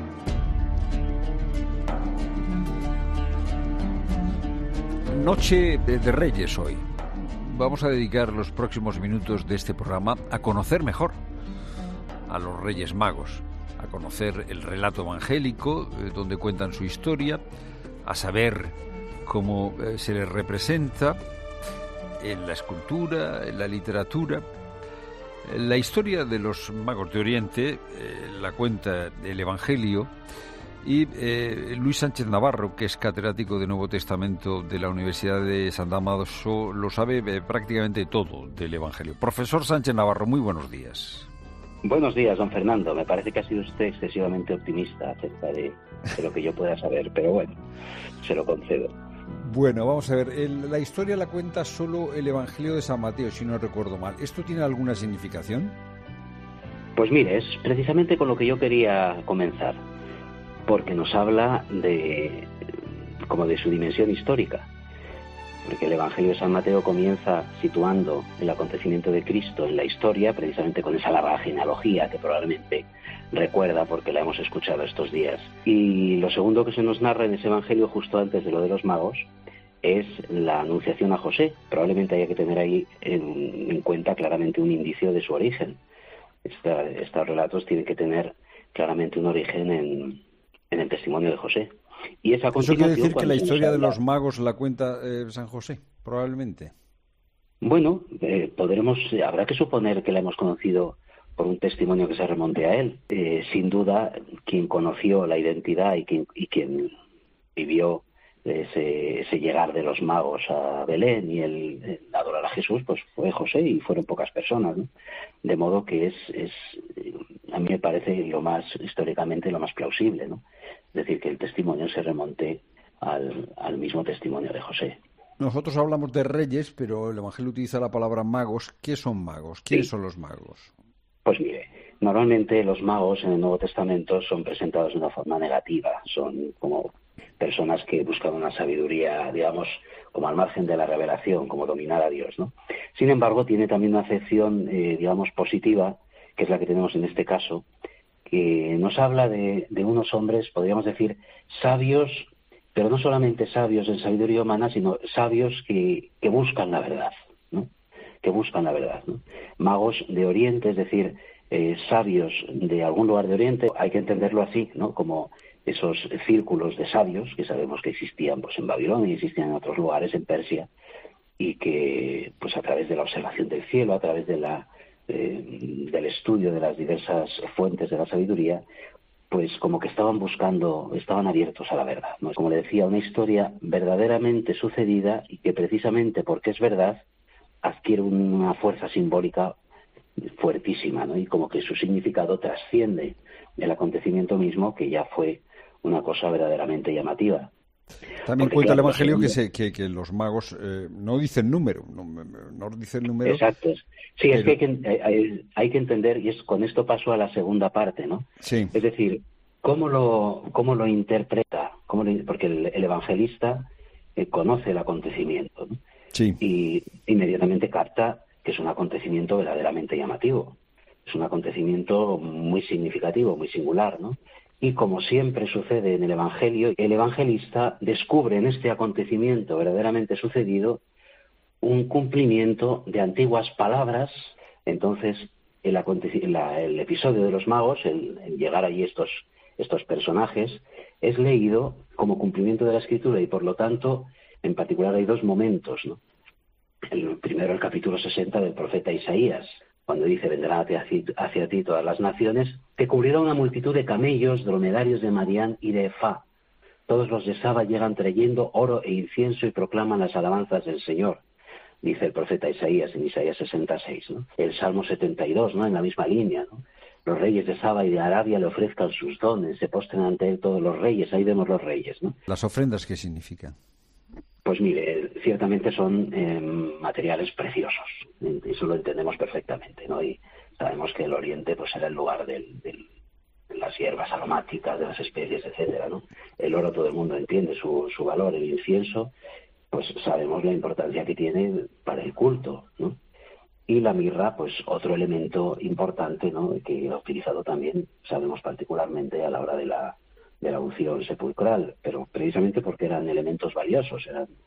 Noche de Reyes hoy. Vamos a dedicar los próximos minutos de este programa a conocer mejor a los Reyes Magos, a conocer el relato evangélico donde cuentan su historia, a saber cómo se les representa en la escultura, en la literatura. La historia de los magos de Oriente la cuenta el Evangelio. Y Luis Sánchez Navarro, que es catedrático de Nuevo Testamento de la Universidad de San Damaso, lo sabe prácticamente todo del Evangelio. Profesor Sánchez Navarro, muy buenos días. Buenos días, don Fernando. Me parece que ha sido usted excesivamente optimista acerca de lo que yo pueda saber, pero bueno, se lo concedo. Bueno, vamos a ver, la historia la cuenta solo el Evangelio de San Mateo, si no recuerdo mal. ¿Esto tiene alguna significación? Pues mire, es precisamente con lo que yo quería comenzar, porque nos habla de su dimensión histórica, porque el Evangelio de San Mateo comienza situando el acontecimiento de Cristo en la historia, precisamente con esa larga genealogía que probablemente recuerda porque la hemos escuchado estos días. Y lo segundo que se nos narra en ese Evangelio, justo antes de lo de los magos, es la anunciación a José. Probablemente haya que tener ahí en cuenta claramente un indicio de su origen. Estos relatos tienen que tener claramente un origen en el testimonio de José. Y esa ¿Eso quiere decir que la historia de los magos la cuenta San José, probablemente? Bueno, habrá que suponer que la hemos conocido por un testimonio que se remonte a él. Sin duda, quien conoció la identidad y quien vivió ese llegar de los magos a Belén y el adorar a Jesús, pues fue José, y fueron pocas personas, ¿no? De modo que a mí me parece históricamente lo más plausible, ¿no? Es decir, que el testimonio se remonte al mismo testimonio de José. Nosotros hablamos de reyes, pero el Evangelio utiliza la palabra magos. ¿Qué son magos? ¿Quiénes son los magos? Pues mire, normalmente los magos en el Nuevo Testamento son presentados de una forma negativa. Son como personas que buscan una sabiduría, digamos, como al margen de la revelación, como dominar a Dios, ¿no? Sin embargo, tiene también una acepción, digamos, positiva, que es la que tenemos en este caso, que nos habla de unos hombres, podríamos decir, sabios, pero no solamente sabios en sabiduría humana, sino sabios que buscan la verdad, ¿no? Que buscan la verdad, ¿no? Magos de Oriente, es decir, sabios de algún lugar de Oriente, hay que entenderlo así, ¿no? Como esos círculos de sabios que sabemos que existían pues en Babilonia y existían en otros lugares, en Persia, y que pues a través de la observación del cielo, a través del estudio de las diversas fuentes de la sabiduría, pues como que estaban abiertos a la verdad, ¿no? Como le decía, una historia verdaderamente sucedida y que precisamente porque es verdad adquiere una fuerza simbólica fuertísima, ¿no? Y como que su significado trasciende el acontecimiento mismo, que ya fue una cosa verdaderamente llamativa. También cuenta el Evangelio que los magos no dicen número, no dicen número. Exacto. Sí, pero... es que hay que entender, y con esto paso a la segunda parte, ¿no? Sí. Es decir, ¿cómo lo interpreta? Porque el evangelista conoce el acontecimiento, ¿no? Sí. Y inmediatamente capta que es un acontecimiento verdaderamente llamativo. Es un acontecimiento muy significativo, muy singular, ¿no? Y como siempre sucede en el Evangelio, el evangelista descubre en este acontecimiento verdaderamente sucedido un cumplimiento de antiguas palabras. Entonces, el episodio de los magos, el llegar allí estos personajes, es leído como cumplimiento de la Escritura, y por lo tanto, en particular hay dos momentos, ¿no? El primero, el capítulo 60 del profeta Isaías, cuando dice: vendrán hacia ti todas las naciones, que cubrirá una multitud de camellos, dromedarios de Madián y de Efá. Todos los de Saba llegan trayendo oro e incienso y proclaman las alabanzas del Señor, dice el profeta Isaías en Isaías 66, ¿no? El Salmo 72, ¿no? En la misma línea, ¿no? Los reyes de Saba y de Arabia le ofrezcan sus dones, se postren ante él todos los reyes. Ahí vemos los reyes, ¿no? ¿Las ofrendas qué significan? Pues mire, ciertamente son materiales preciosos, eso lo entendemos perfectamente, ¿no? Y sabemos que el Oriente pues era el lugar de las hierbas aromáticas, de las especies, etcétera, ¿no? El oro todo el mundo entiende su valor, el incienso, pues sabemos la importancia que tiene para el culto, ¿no? Y la mirra, pues otro elemento importante, ¿no? Que ha utilizado también, sabemos particularmente a la hora de la unción sepulcral, pero precisamente porque eran elementos valiosos,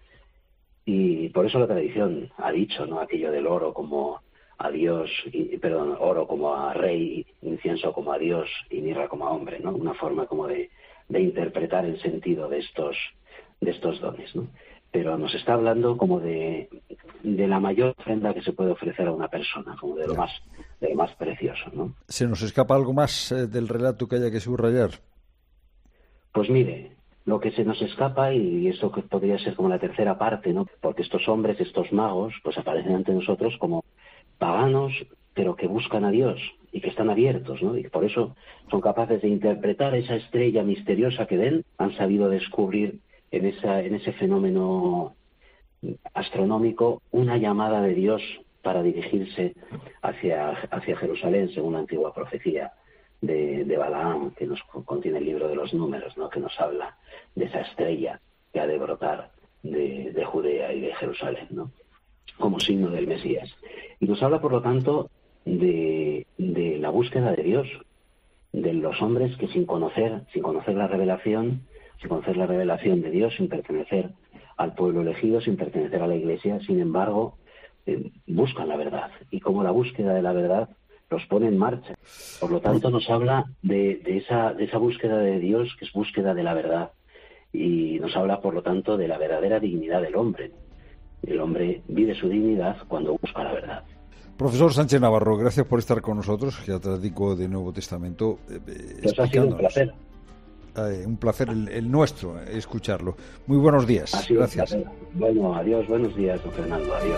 y por eso la tradición ha dicho, ¿no? Aquello del oro como a Dios, oro como a rey, incienso como a Dios y mirra como a hombre, ¿no? Una forma como de interpretar el sentido de estos dones, ¿no? Pero nos está hablando como de la mayor ofrenda que se puede ofrecer a una persona, como de lo más precioso, ¿no? ¿Se nos escapa algo más del relato que haya que subrayar? Pues mire, lo que se nos escapa, y eso que podría ser como la tercera parte, ¿no? Porque estos hombres, estos magos, pues aparecen ante nosotros como paganos, pero que buscan a Dios y que están abiertos, ¿no? Y por eso son capaces de interpretar esa estrella misteriosa que ven, han sabido descubrir en ese fenómeno astronómico una llamada de Dios para dirigirse hacia Jerusalén, según la antigua profecía de Balaam, que nos contiene el libro de los números, ¿no? Que nos habla de esa estrella que ha de brotar de Judea y de Jerusalén, ¿no? Como signo del Mesías. Y nos habla, por lo tanto, de la búsqueda de Dios, de los hombres que sin conocer la revelación de Dios, sin pertenecer al pueblo elegido, sin pertenecer a la Iglesia, sin embargo, buscan la verdad. Y como la búsqueda de la verdad los pone en marcha. Por lo tanto, nos habla de esa búsqueda de Dios, que es búsqueda de la verdad. Y nos habla, por lo tanto, de la verdadera dignidad del hombre. El hombre vive su dignidad cuando busca la verdad. Profesor Sánchez Navarro, gracias por estar con nosotros, catedrático de Nuevo Testamento. Pues ha sido un placer. Un placer el nuestro escucharlo. Muy buenos días. Gracias. Bueno, adiós, buenos días, don Fernando, adiós.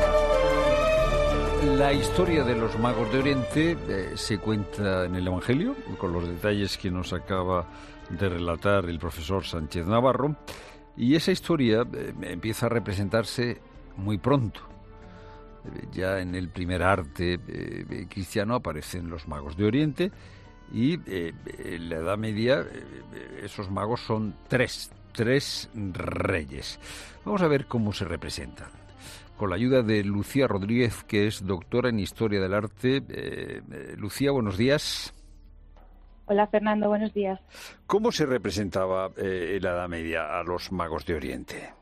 La historia de los magos de Oriente se cuenta en el Evangelio, con los detalles que nos acaba de relatar el profesor Sánchez Navarro, y esa historia empieza a representarse muy pronto. Ya en el primer arte cristiano aparecen los magos de Oriente, y en la Edad Media esos magos son tres reyes. Vamos a ver cómo se representan. Con la ayuda de Lucía Rodríguez, que es doctora en Historia del Arte. Lucía, buenos días. Hola, Fernando, buenos días. ¿Cómo se representaba en la Edad Media a los magos de Oriente?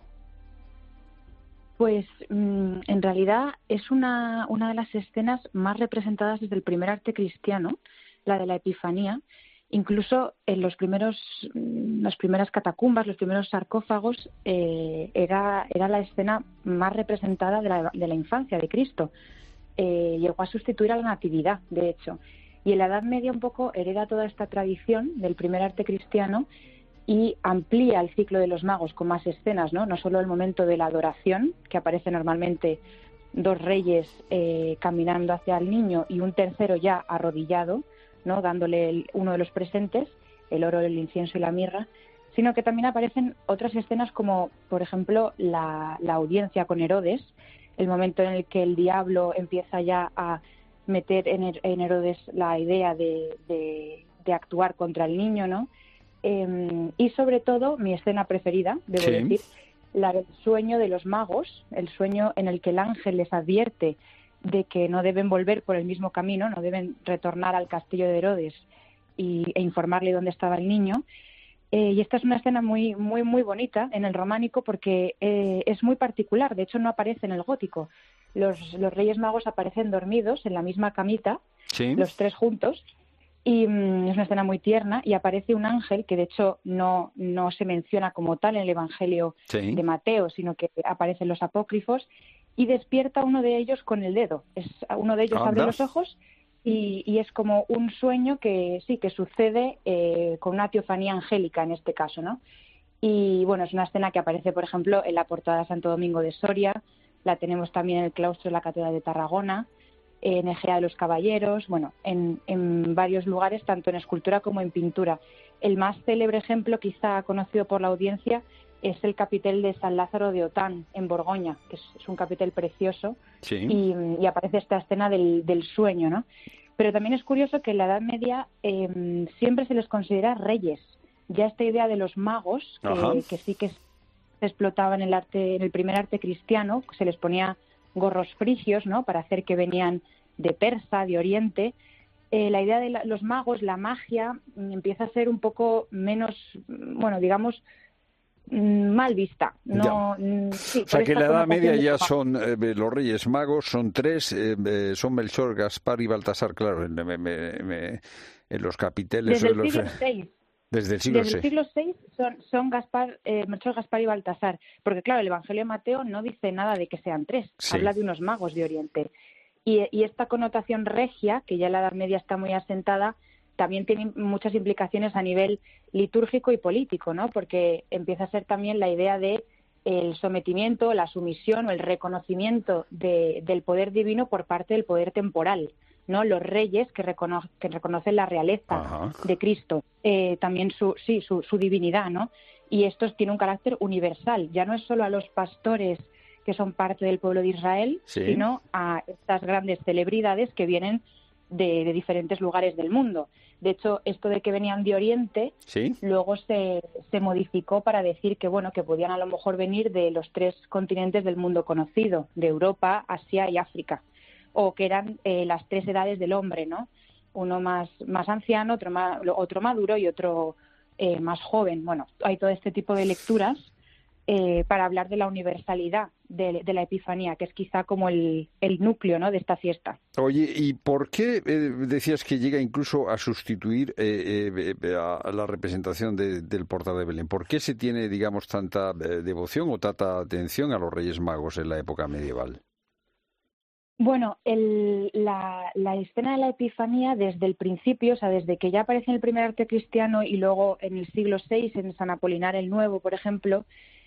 Pues en realidad es una de las escenas más representadas desde el primer arte cristiano, la de la Epifanía. Incluso en las primeras catacumbas, los primeros sarcófagos, era la escena más representada de la infancia de Cristo. Llegó a sustituir a la Natividad, de hecho. Y en la Edad Media un poco hereda toda esta tradición del primer arte cristiano y amplía el ciclo de los magos con más escenas, ¿no? No solo el momento de la adoración, que aparece normalmente dos reyes caminando hacia el niño y un tercero ya arrodillado, ¿no? Dándole uno de los presentes, el oro, el incienso y la mirra, sino que también aparecen otras escenas como, por ejemplo, la audiencia con Herodes, el momento en el que el diablo empieza ya a meter en Herodes la idea de actuar contra el niño, ¿no? Y sobre todo, mi escena preferida, debo decir, la del sueño de los magos, el sueño en el que el ángel les advierte de que no deben volver por el mismo camino, no deben retornar al castillo de Herodes e informarle dónde estaba el niño. Y esta es una escena muy, muy, muy bonita en el románico porque es muy particular, de hecho no aparece en el gótico. Los Reyes Magos aparecen dormidos en la misma camita, los tres juntos, y es una escena muy tierna, y aparece un ángel que de hecho no se menciona como tal en el Evangelio de Mateo, sino que aparece en los apócrifos, y despierta uno de ellos con el dedo. Uno de ellos abre los ojos y es como un sueño que sucede con una teofanía angélica en este caso, ¿no? Y bueno, es una escena que aparece, por ejemplo, en la portada de Santo Domingo de Soria, la tenemos también en el claustro de la Catedral de Tarragona, en Egea de los Caballeros, bueno, en varios lugares, tanto en escultura como en pintura. El más célebre ejemplo, quizá conocido por la audiencia, es el capitel de San Lázaro de Otán, en Borgoña, que es un capitel precioso, sí. y aparece esta escena del sueño, ¿no? Pero también es curioso que en la Edad Media siempre se les considera reyes. Ya esta idea de los magos, que sí que se explotaba en el primer arte cristiano, se les ponía gorros frigios, ¿no?, para hacer que venían de Persa, de Oriente. La idea de los magos, la magia, empieza a ser un poco menos, bueno, digamos, mal vista. No, sí, o sea que en la Edad Media ya son los Reyes Magos, son tres, son Melchor, Gaspar y Baltasar, claro, en los capiteles. Desde el siglo VI. Desde el siglo VI. Desde el siglo VI son Melchor, Gaspar y Baltasar, porque claro, el Evangelio de Mateo no dice nada de que sean tres, habla de unos magos de Oriente. Y esta connotación regia, que ya en la Edad Media está muy asentada, también tiene muchas implicaciones a nivel litúrgico y político, ¿no? Porque empieza a ser también la idea de el sometimiento, la sumisión o el reconocimiento del poder divino por parte del poder temporal, ¿no? Los reyes que reconocen la realeza de Cristo, también su divinidad, ¿no? Y esto tiene un carácter universal, ya no es solo a los pastores que son parte del pueblo de Israel, sino a estas grandes celebridades que vienen de diferentes lugares del mundo. De hecho, esto de que venían de Oriente, luego se modificó para decir que, bueno, que podían a lo mejor venir de los tres continentes del mundo conocido, de Europa, Asia y África, o que eran las tres edades del hombre, ¿no? Uno más anciano, otro maduro y otro más joven. Bueno, hay todo este tipo de lecturas para hablar de la universalidad de la Epifanía, que es quizá como el núcleo, ¿no?, de esta fiesta. Oye, ¿y por qué decías que llega incluso a sustituir a la representación del portal de Belén? ¿Por qué se tiene, digamos, tanta devoción o tanta atención a los Reyes Magos en la época medieval? Bueno, la escena de la Epifanía desde el principio, o sea, desde que ya aparece en el primer arte cristiano y luego en el siglo VI, en San Apolinar el Nuevo, por ejemplo,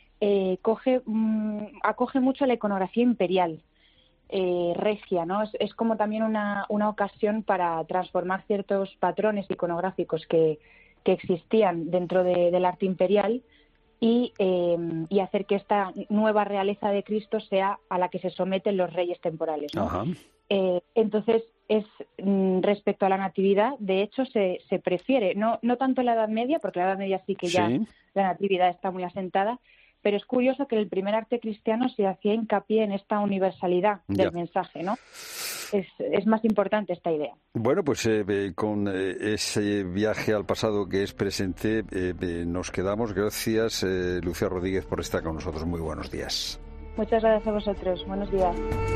acoge mucho la iconografía imperial regia, ¿no? Es como también una ocasión para transformar ciertos patrones iconográficos que existían dentro del arte imperial y hacer que esta nueva realeza de Cristo sea a la que se someten los reyes temporales, ¿no? Entonces, respecto a la natividad, de hecho, se prefiere, no tanto en la Edad Media, porque la Edad Media sí que ya la natividad está muy asentada, pero es curioso que en el primer arte cristiano se hacía hincapié en esta universalidad del mensaje, ¿no? Es más importante esta idea. Bueno, pues con ese viaje al pasado que es presente, nos quedamos. Gracias, Lucía Rodríguez, por estar con nosotros. Muy buenos días. Muchas gracias a vosotros. Buenos días.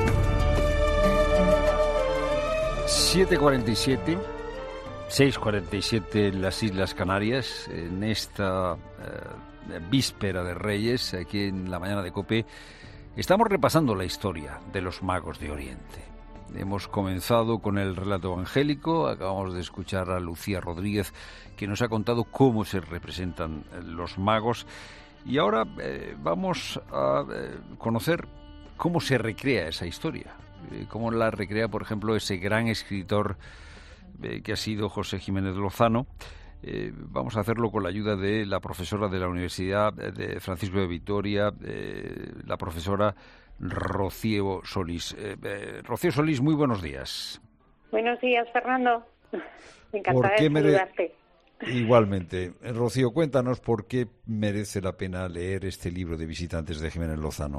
7:47, 6:47 en las Islas Canarias, en esta víspera de Reyes, aquí en la mañana de COPE, estamos repasando la historia de los magos de Oriente. Hemos comenzado con el relato evangélico, acabamos de escuchar a Lucía Rodríguez, que nos ha contado cómo se representan los magos, y ahora vamos a conocer cómo se recrea esa historia, cómo la recrea, por ejemplo, ese gran escritor que ha sido José Jiménez Lozano. Vamos a hacerlo con la ayuda de la profesora de la Universidad de Francisco de Vitoria, la profesora Rocío Solís. Rocío Solís, muy buenos días. Buenos días, Fernando. Encantada de saludarte. Igualmente. Rocío, cuéntanos por qué merece la pena leer este libro de Visitantes de Jiménez Lozano.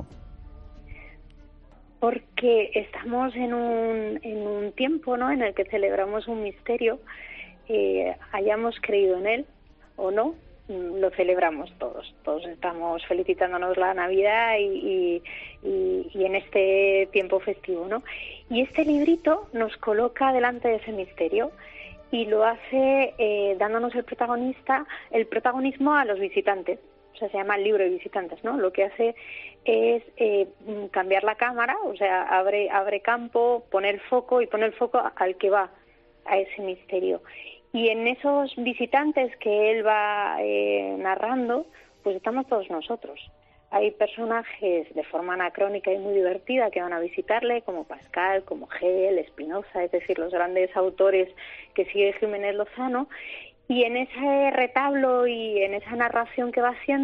Porque estamos en un tiempo, ¿no?, en el que celebramos un misterio. Hayamos creído en él o no, lo celebramos todos estamos felicitándonos la Navidad y en este tiempo festivo, ¿no? Y este librito nos coloca delante de ese misterio y lo hace dándonos el protagonismo a los visitantes. O sea, se llama el libro de visitantes, ¿no? Lo que hace es cambiar la cámara, o sea, abre campo, pone el foco al que va a ese misterio. Y en esos visitantes que él va narrando, pues estamos todos nosotros. Hay personajes de forma anacrónica y muy divertida que van a visitarle, como Pascal, como Hegel, Spinoza, es decir, los grandes autores que sigue Jiménez Lozano. Y en ese retablo y en esa narración que va haciendo,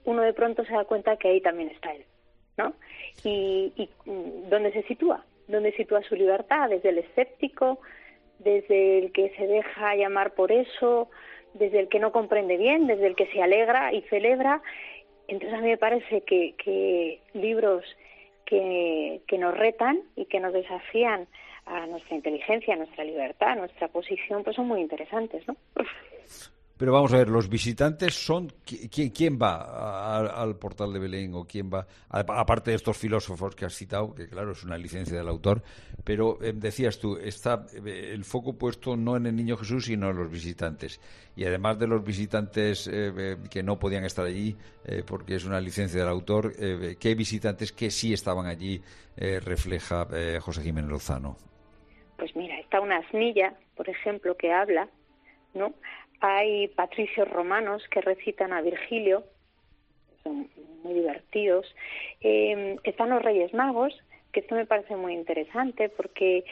uno de pronto se da cuenta que ahí también está él, ¿no? Y ¿dónde se sitúa? ¿Dónde sitúa su libertad? ¿Desde el escéptico? ¿Desde el que se deja llamar por eso? ¿Desde el que no comprende bien? ¿Desde el que se alegra y celebra? Entonces a mí me parece que libros que nos retan y que nos desafían a nuestra inteligencia, a nuestra libertad, a nuestra posición, pues son muy interesantes, ¿no? Pero vamos a ver, los visitantes son... ¿Quién va al Portal de Belén o quién va? Aparte de estos filósofos que has citado, que claro, es una licencia del autor, pero decías tú, está el foco puesto no en el Niño Jesús, sino en los visitantes. Y además de los visitantes que no podían estar allí, porque es una licencia del autor, ¿qué visitantes que sí estaban allí refleja José Jiménez Lozano? Pues mira, está una asnilla, por ejemplo, que habla, ¿no? Hay patricios romanos que recitan a Virgilio, son muy divertidos. Están los Reyes Magos, que esto me parece muy interesante porque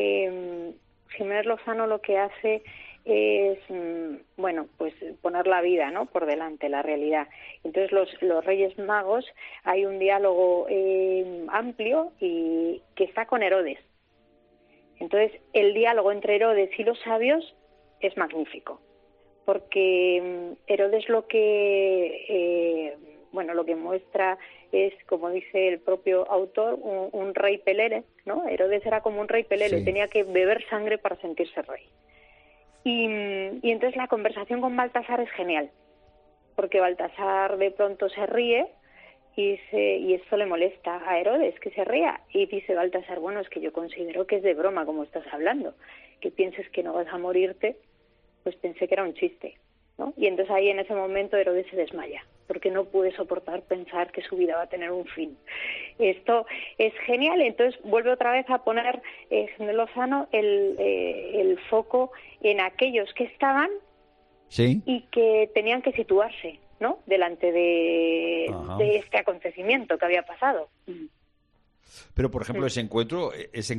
Jiménez Lozano lo que hace es, bueno, pues poner la vida, ¿no?, por delante, la realidad. Entonces los Reyes Magos, hay un diálogo amplio y que está con Herodes. Entonces el diálogo entre Herodes y los sabios es magnífico, porque Herodes lo que muestra es, como dice el propio autor, un rey pelele, ¿no? Herodes era como un rey pelele, sí. Tenía que beber sangre para sentirse rey. Y entonces la conversación con Baltasar es genial, porque Baltasar de pronto se ríe y esto le molesta a Herodes, que se ría, y dice Baltasar, bueno, es que yo considero que es de broma como estás hablando, que pienses que no vas a morirte, pues pensé que era un chiste, ¿no? Y entonces ahí en ese momento Herodes se desmaya, porque no puede soportar pensar que su vida va a tener un fin. Esto es genial, entonces vuelve otra vez a poner Jiménez Lozano el foco en aquellos que estaban, ¿sí?, y que tenían que situarse, ¿no?, delante de este acontecimiento que había pasado. Pero, por ejemplo, ese encuentro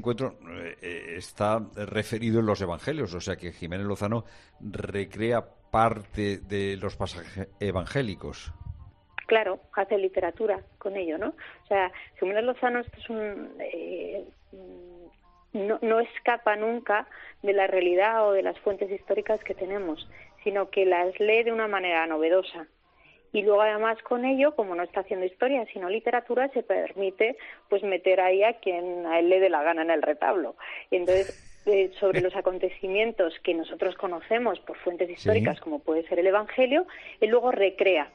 está referido en los evangelios, o sea que Jiménez Lozano recrea parte de los pasajes evangélicos. Claro, hace literatura con ello, ¿no? O sea, Jiménez Lozano esto es no escapa nunca de la realidad o de las fuentes históricas que tenemos, sino que las lee de una manera novedosa. Y luego además con ello, como no está haciendo historia sino literatura, se permite pues meter ahí a quien a él le dé la gana en el retablo. Y entonces sobre los acontecimientos que nosotros conocemos por fuentes históricas, sí, como puede ser el Evangelio, él luego recrea.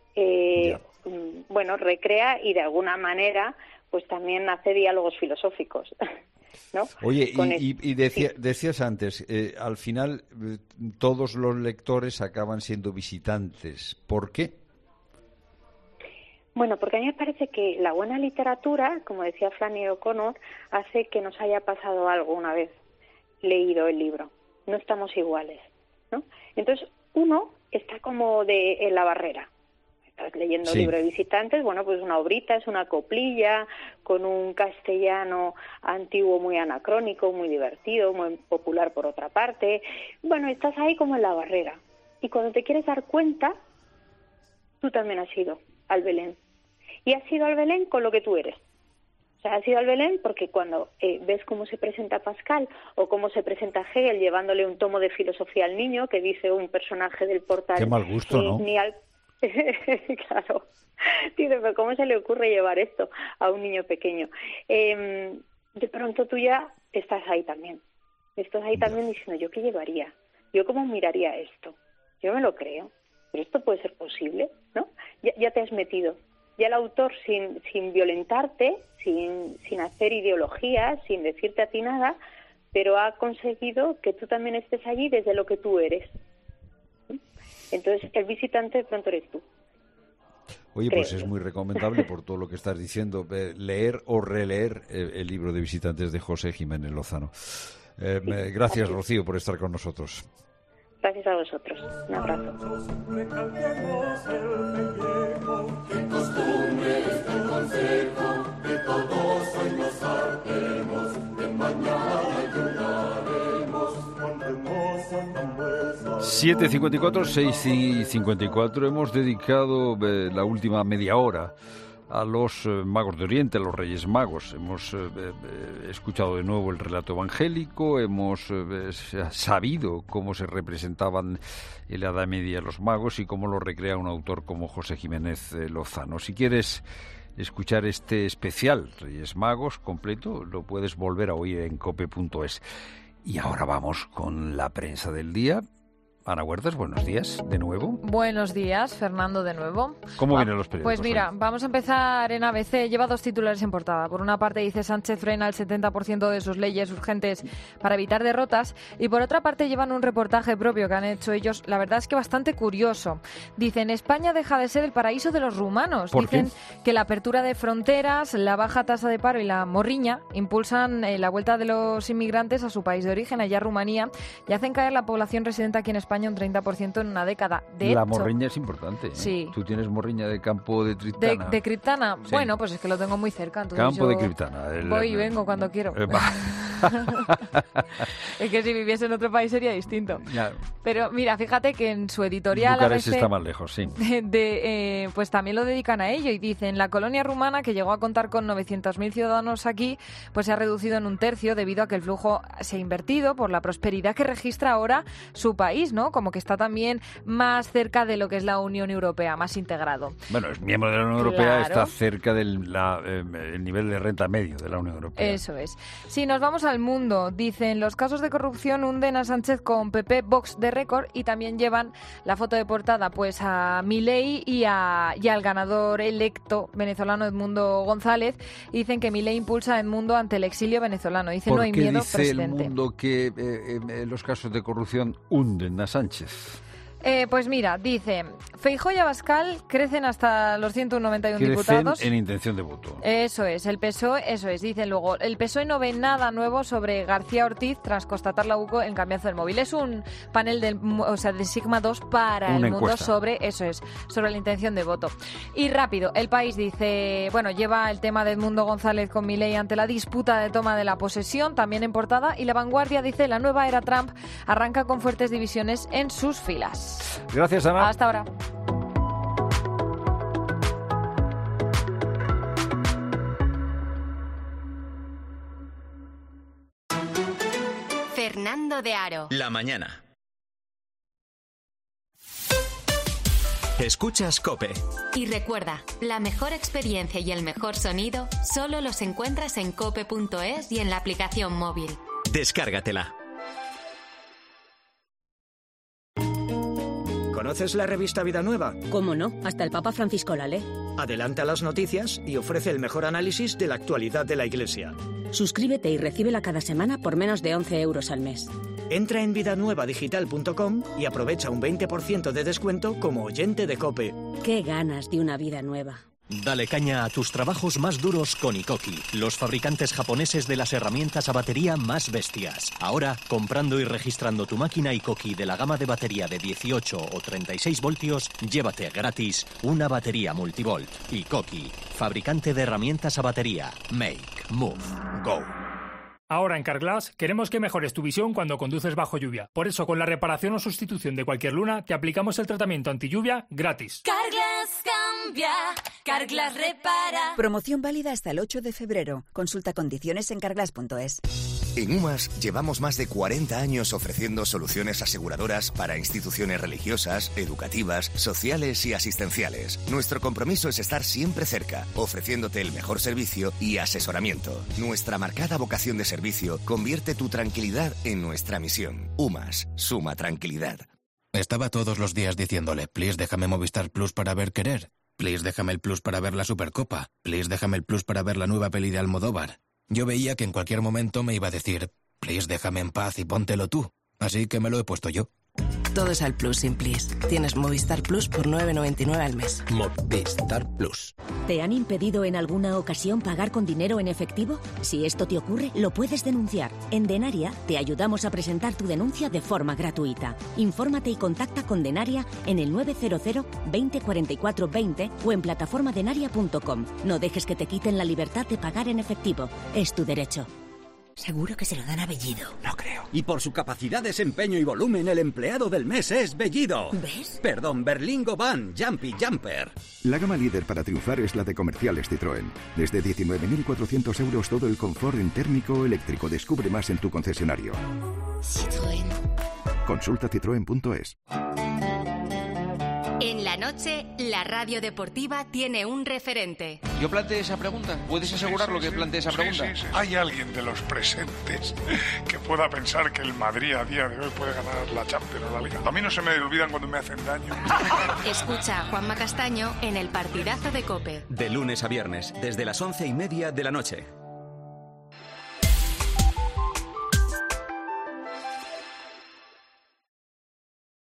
Recrea y de alguna manera pues también hace diálogos filosóficos, ¿no? Oye, y decías antes, al final todos los lectores acaban siendo visitantes. ¿Por qué? Bueno, porque a mí me parece que la buena literatura, como decía Flannery O'Connor, hace que nos haya pasado algo una vez leído el libro. No estamos iguales, ¿no? Entonces uno está como en la barrera. Estás leyendo un libro de visitantes, bueno, pues una obrita, es una coplilla, con un castellano antiguo muy anacrónico, muy divertido, muy popular por otra parte. Bueno, estás ahí como en la barrera. Y cuando te quieres dar cuenta, tú también has ido al Belén. Y has ido al Belén con lo que tú eres. O sea, has ido al Belén porque cuando ves cómo se presenta Pascal o cómo se presenta Hegel llevándole un tomo de filosofía al niño, que dice un personaje del Portal... Qué mal gusto, ¿no? Claro. Dice, pero ¿cómo se le ocurre llevar esto a un niño pequeño? De pronto tú ya estás ahí también. Estás ahí también diciendo, ¿yo qué llevaría? ¿Yo cómo miraría esto? Yo me lo creo. ¿Pero esto puede ser posible? ¿No? Ya te has metido. Ya el autor, sin violentarte, sin hacer ideologías, sin decirte a ti nada, pero ha conseguido que tú también estés allí desde lo que tú eres. Entonces, el visitante de pronto eres tú. Oye, pues es muy recomendable por todo lo que estás diciendo, leer o releer el libro de Visitantes de José Jiménez Lozano. Gracias, Rocío, por estar con nosotros. Gracias a vosotros. Un abrazo. 7:54, 6:54. Hemos dedicado la última media hora a los magos de Oriente, a los Reyes Magos. Hemos escuchado de nuevo el relato evangélico, hemos sabido cómo se representaban en la Edad Media los magos y cómo lo recrea un autor como José Jiménez Lozano. Si quieres escuchar este especial Reyes Magos completo, lo puedes volver a oír en cope.es. Y ahora vamos con la prensa del día. Ana Huertas, buenos días de nuevo. Buenos días, Fernando, de nuevo. ¿Cómo vienen los periódicos? Pues mira, vamos a empezar en ABC. Lleva dos titulares en portada. Por una parte dice Sánchez frena el 70% de sus leyes urgentes para evitar derrotas, y por otra parte llevan un reportaje propio que han hecho ellos, la verdad es que bastante curioso. Dicen, España deja de ser el paraíso de los rumanos. Dicen que la apertura de fronteras, la baja tasa de paro y la morriña impulsan la vuelta de los inmigrantes a su país de origen, allá Rumanía, y hacen caer la población residente aquí en España un 30% en una década. De la hecho, morriña es importante, ¿eh? Sí. ¿Tú tienes morriña de campo de Criptana? De Criptana. Sí. Bueno, pues es que lo tengo muy cerca. Campo de Criptana. Voy y vengo cuando quiero. Es que si viviese en otro país sería distinto. Ya. Pero mira, fíjate que en su editorial Bucarest está más lejos, sí. Pues también lo dedican a ello y dicen, la colonia rumana, que llegó a contar con 900.000 ciudadanos aquí, pues se ha reducido en un tercio debido a que el flujo se ha invertido por la prosperidad que registra ahora su país, ¿no? Como que está también más cerca de lo que es la Unión Europea, más integrado. Bueno, es miembro de la Unión Europea, está cerca del el nivel de renta medio de la Unión Europea. Eso es. Si nos vamos al Mundo, dicen, los casos de corrupción hunden a Sánchez con PP, Vox de récord, y también llevan la foto de portada pues a Milei y al ganador electo venezolano Edmundo González. Dicen que Milei impulsa a Edmundo ante el exilio venezolano. Dicen, no hay miedo, dice presidente. El Mundo que los casos de corrupción hunden a Sánchez? Pues mira, dice, Feijóo y Abascal crecen hasta los 191 diputados. En intención de voto. Eso es, el PSOE, eso es. Dicen luego, el PSOE no ve nada nuevo sobre García Ortiz tras constatar la UCO el cambiazo del móvil. Es un panel de Sigma 2 para el mundo sobre, eso es, sobre la intención de voto. Y rápido, El País dice, bueno, lleva el tema de Edmundo González con Milei ante la disputa de toma de la posesión, también en portada, y La Vanguardia dice, la nueva era Trump arranca con fuertes divisiones en sus filas. Gracias, Ana. Hasta ahora. Fernando de Aro. La mañana. Escuchas COPE. Y recuerda, la mejor experiencia y el mejor sonido solo los encuentras en cope.es y en la aplicación móvil. Descárgatela. ¿Conoces la revista Vida Nueva? ¿Cómo no? Hasta el Papa Francisco la lee. Adelanta las noticias y ofrece el mejor análisis de la actualidad de la Iglesia. Suscríbete y recíbela cada semana por menos de 11 euros al mes. Entra en vidanuevadigital.com y aprovecha un 20% de descuento como oyente de COPE. ¡Qué ganas de una vida nueva! Dale caña a tus trabajos más duros con Ikoki, los fabricantes japoneses de las herramientas a batería más bestias. Ahora, comprando y registrando tu máquina Ikoki de la gama de batería de 18 o 36 voltios, llévate gratis una batería multivolt. Ikoki, fabricante de herramientas a batería. Make, move, go. Ahora en Carglass queremos que mejores tu visión cuando conduces bajo lluvia. Por eso, con la reparación o sustitución de cualquier luna, te aplicamos el tratamiento anti-lluvia gratis. Carglass cambia, Carglass repara. Promoción válida hasta el 8 de febrero. Consulta condiciones en carglass.es. En UMAS llevamos más de 40 años ofreciendo soluciones aseguradoras para instituciones religiosas, educativas, sociales y asistenciales. Nuestro compromiso es estar siempre cerca, ofreciéndote el mejor servicio y asesoramiento. Nuestra marcada vocación de servicio convierte tu tranquilidad en nuestra misión. UMAS, suma tranquilidad. Estaba todos los días diciéndole, please déjame Movistar Plus para ver Querer, please déjame el Plus para ver la Supercopa, please déjame el Plus para ver la nueva peli de Almodóvar. Yo veía que en cualquier momento me iba a decir, please déjame en paz y póntelo tú. Así que me lo he puesto yo. Todo es al Plus sin Please. Tienes Movistar Plus por 9,99 al mes. Movistar Plus. ¿Te han impedido en alguna ocasión pagar con dinero en efectivo? Si esto te ocurre, lo puedes denunciar. En Denaria te ayudamos a presentar tu denuncia de forma gratuita. Infórmate y contacta con Denaria en el 900 20 44 20 o en plataformadenaria.com. No dejes que te quiten la libertad de pagar en efectivo. Es tu derecho. Seguro que se lo dan a Bellido. No creo. Y por su capacidad, desempeño y volumen, el empleado del mes es Bellido. ¿Ves? Perdón, Berlingo Van Jumpy Jumper. La gama líder para triunfar es la de comerciales Citroën. Desde 19.400 euros todo el confort en térmico o eléctrico. Descubre más en tu concesionario. Citroën. Consulta citroen.es. En la noche, la radio deportiva tiene un referente. Yo planteé esa pregunta. ¿Puedes asegurarlo que planteé esa pregunta? Sí. ¿Hay alguien de los presentes que pueda pensar que el Madrid a día de hoy puede ganar la Champions o la Liga? A mí no se me olvidan cuando me hacen daño. Escucha a Juanma Castaño en El Partidazo de COPE. De lunes a viernes, desde las 11:30 de la noche.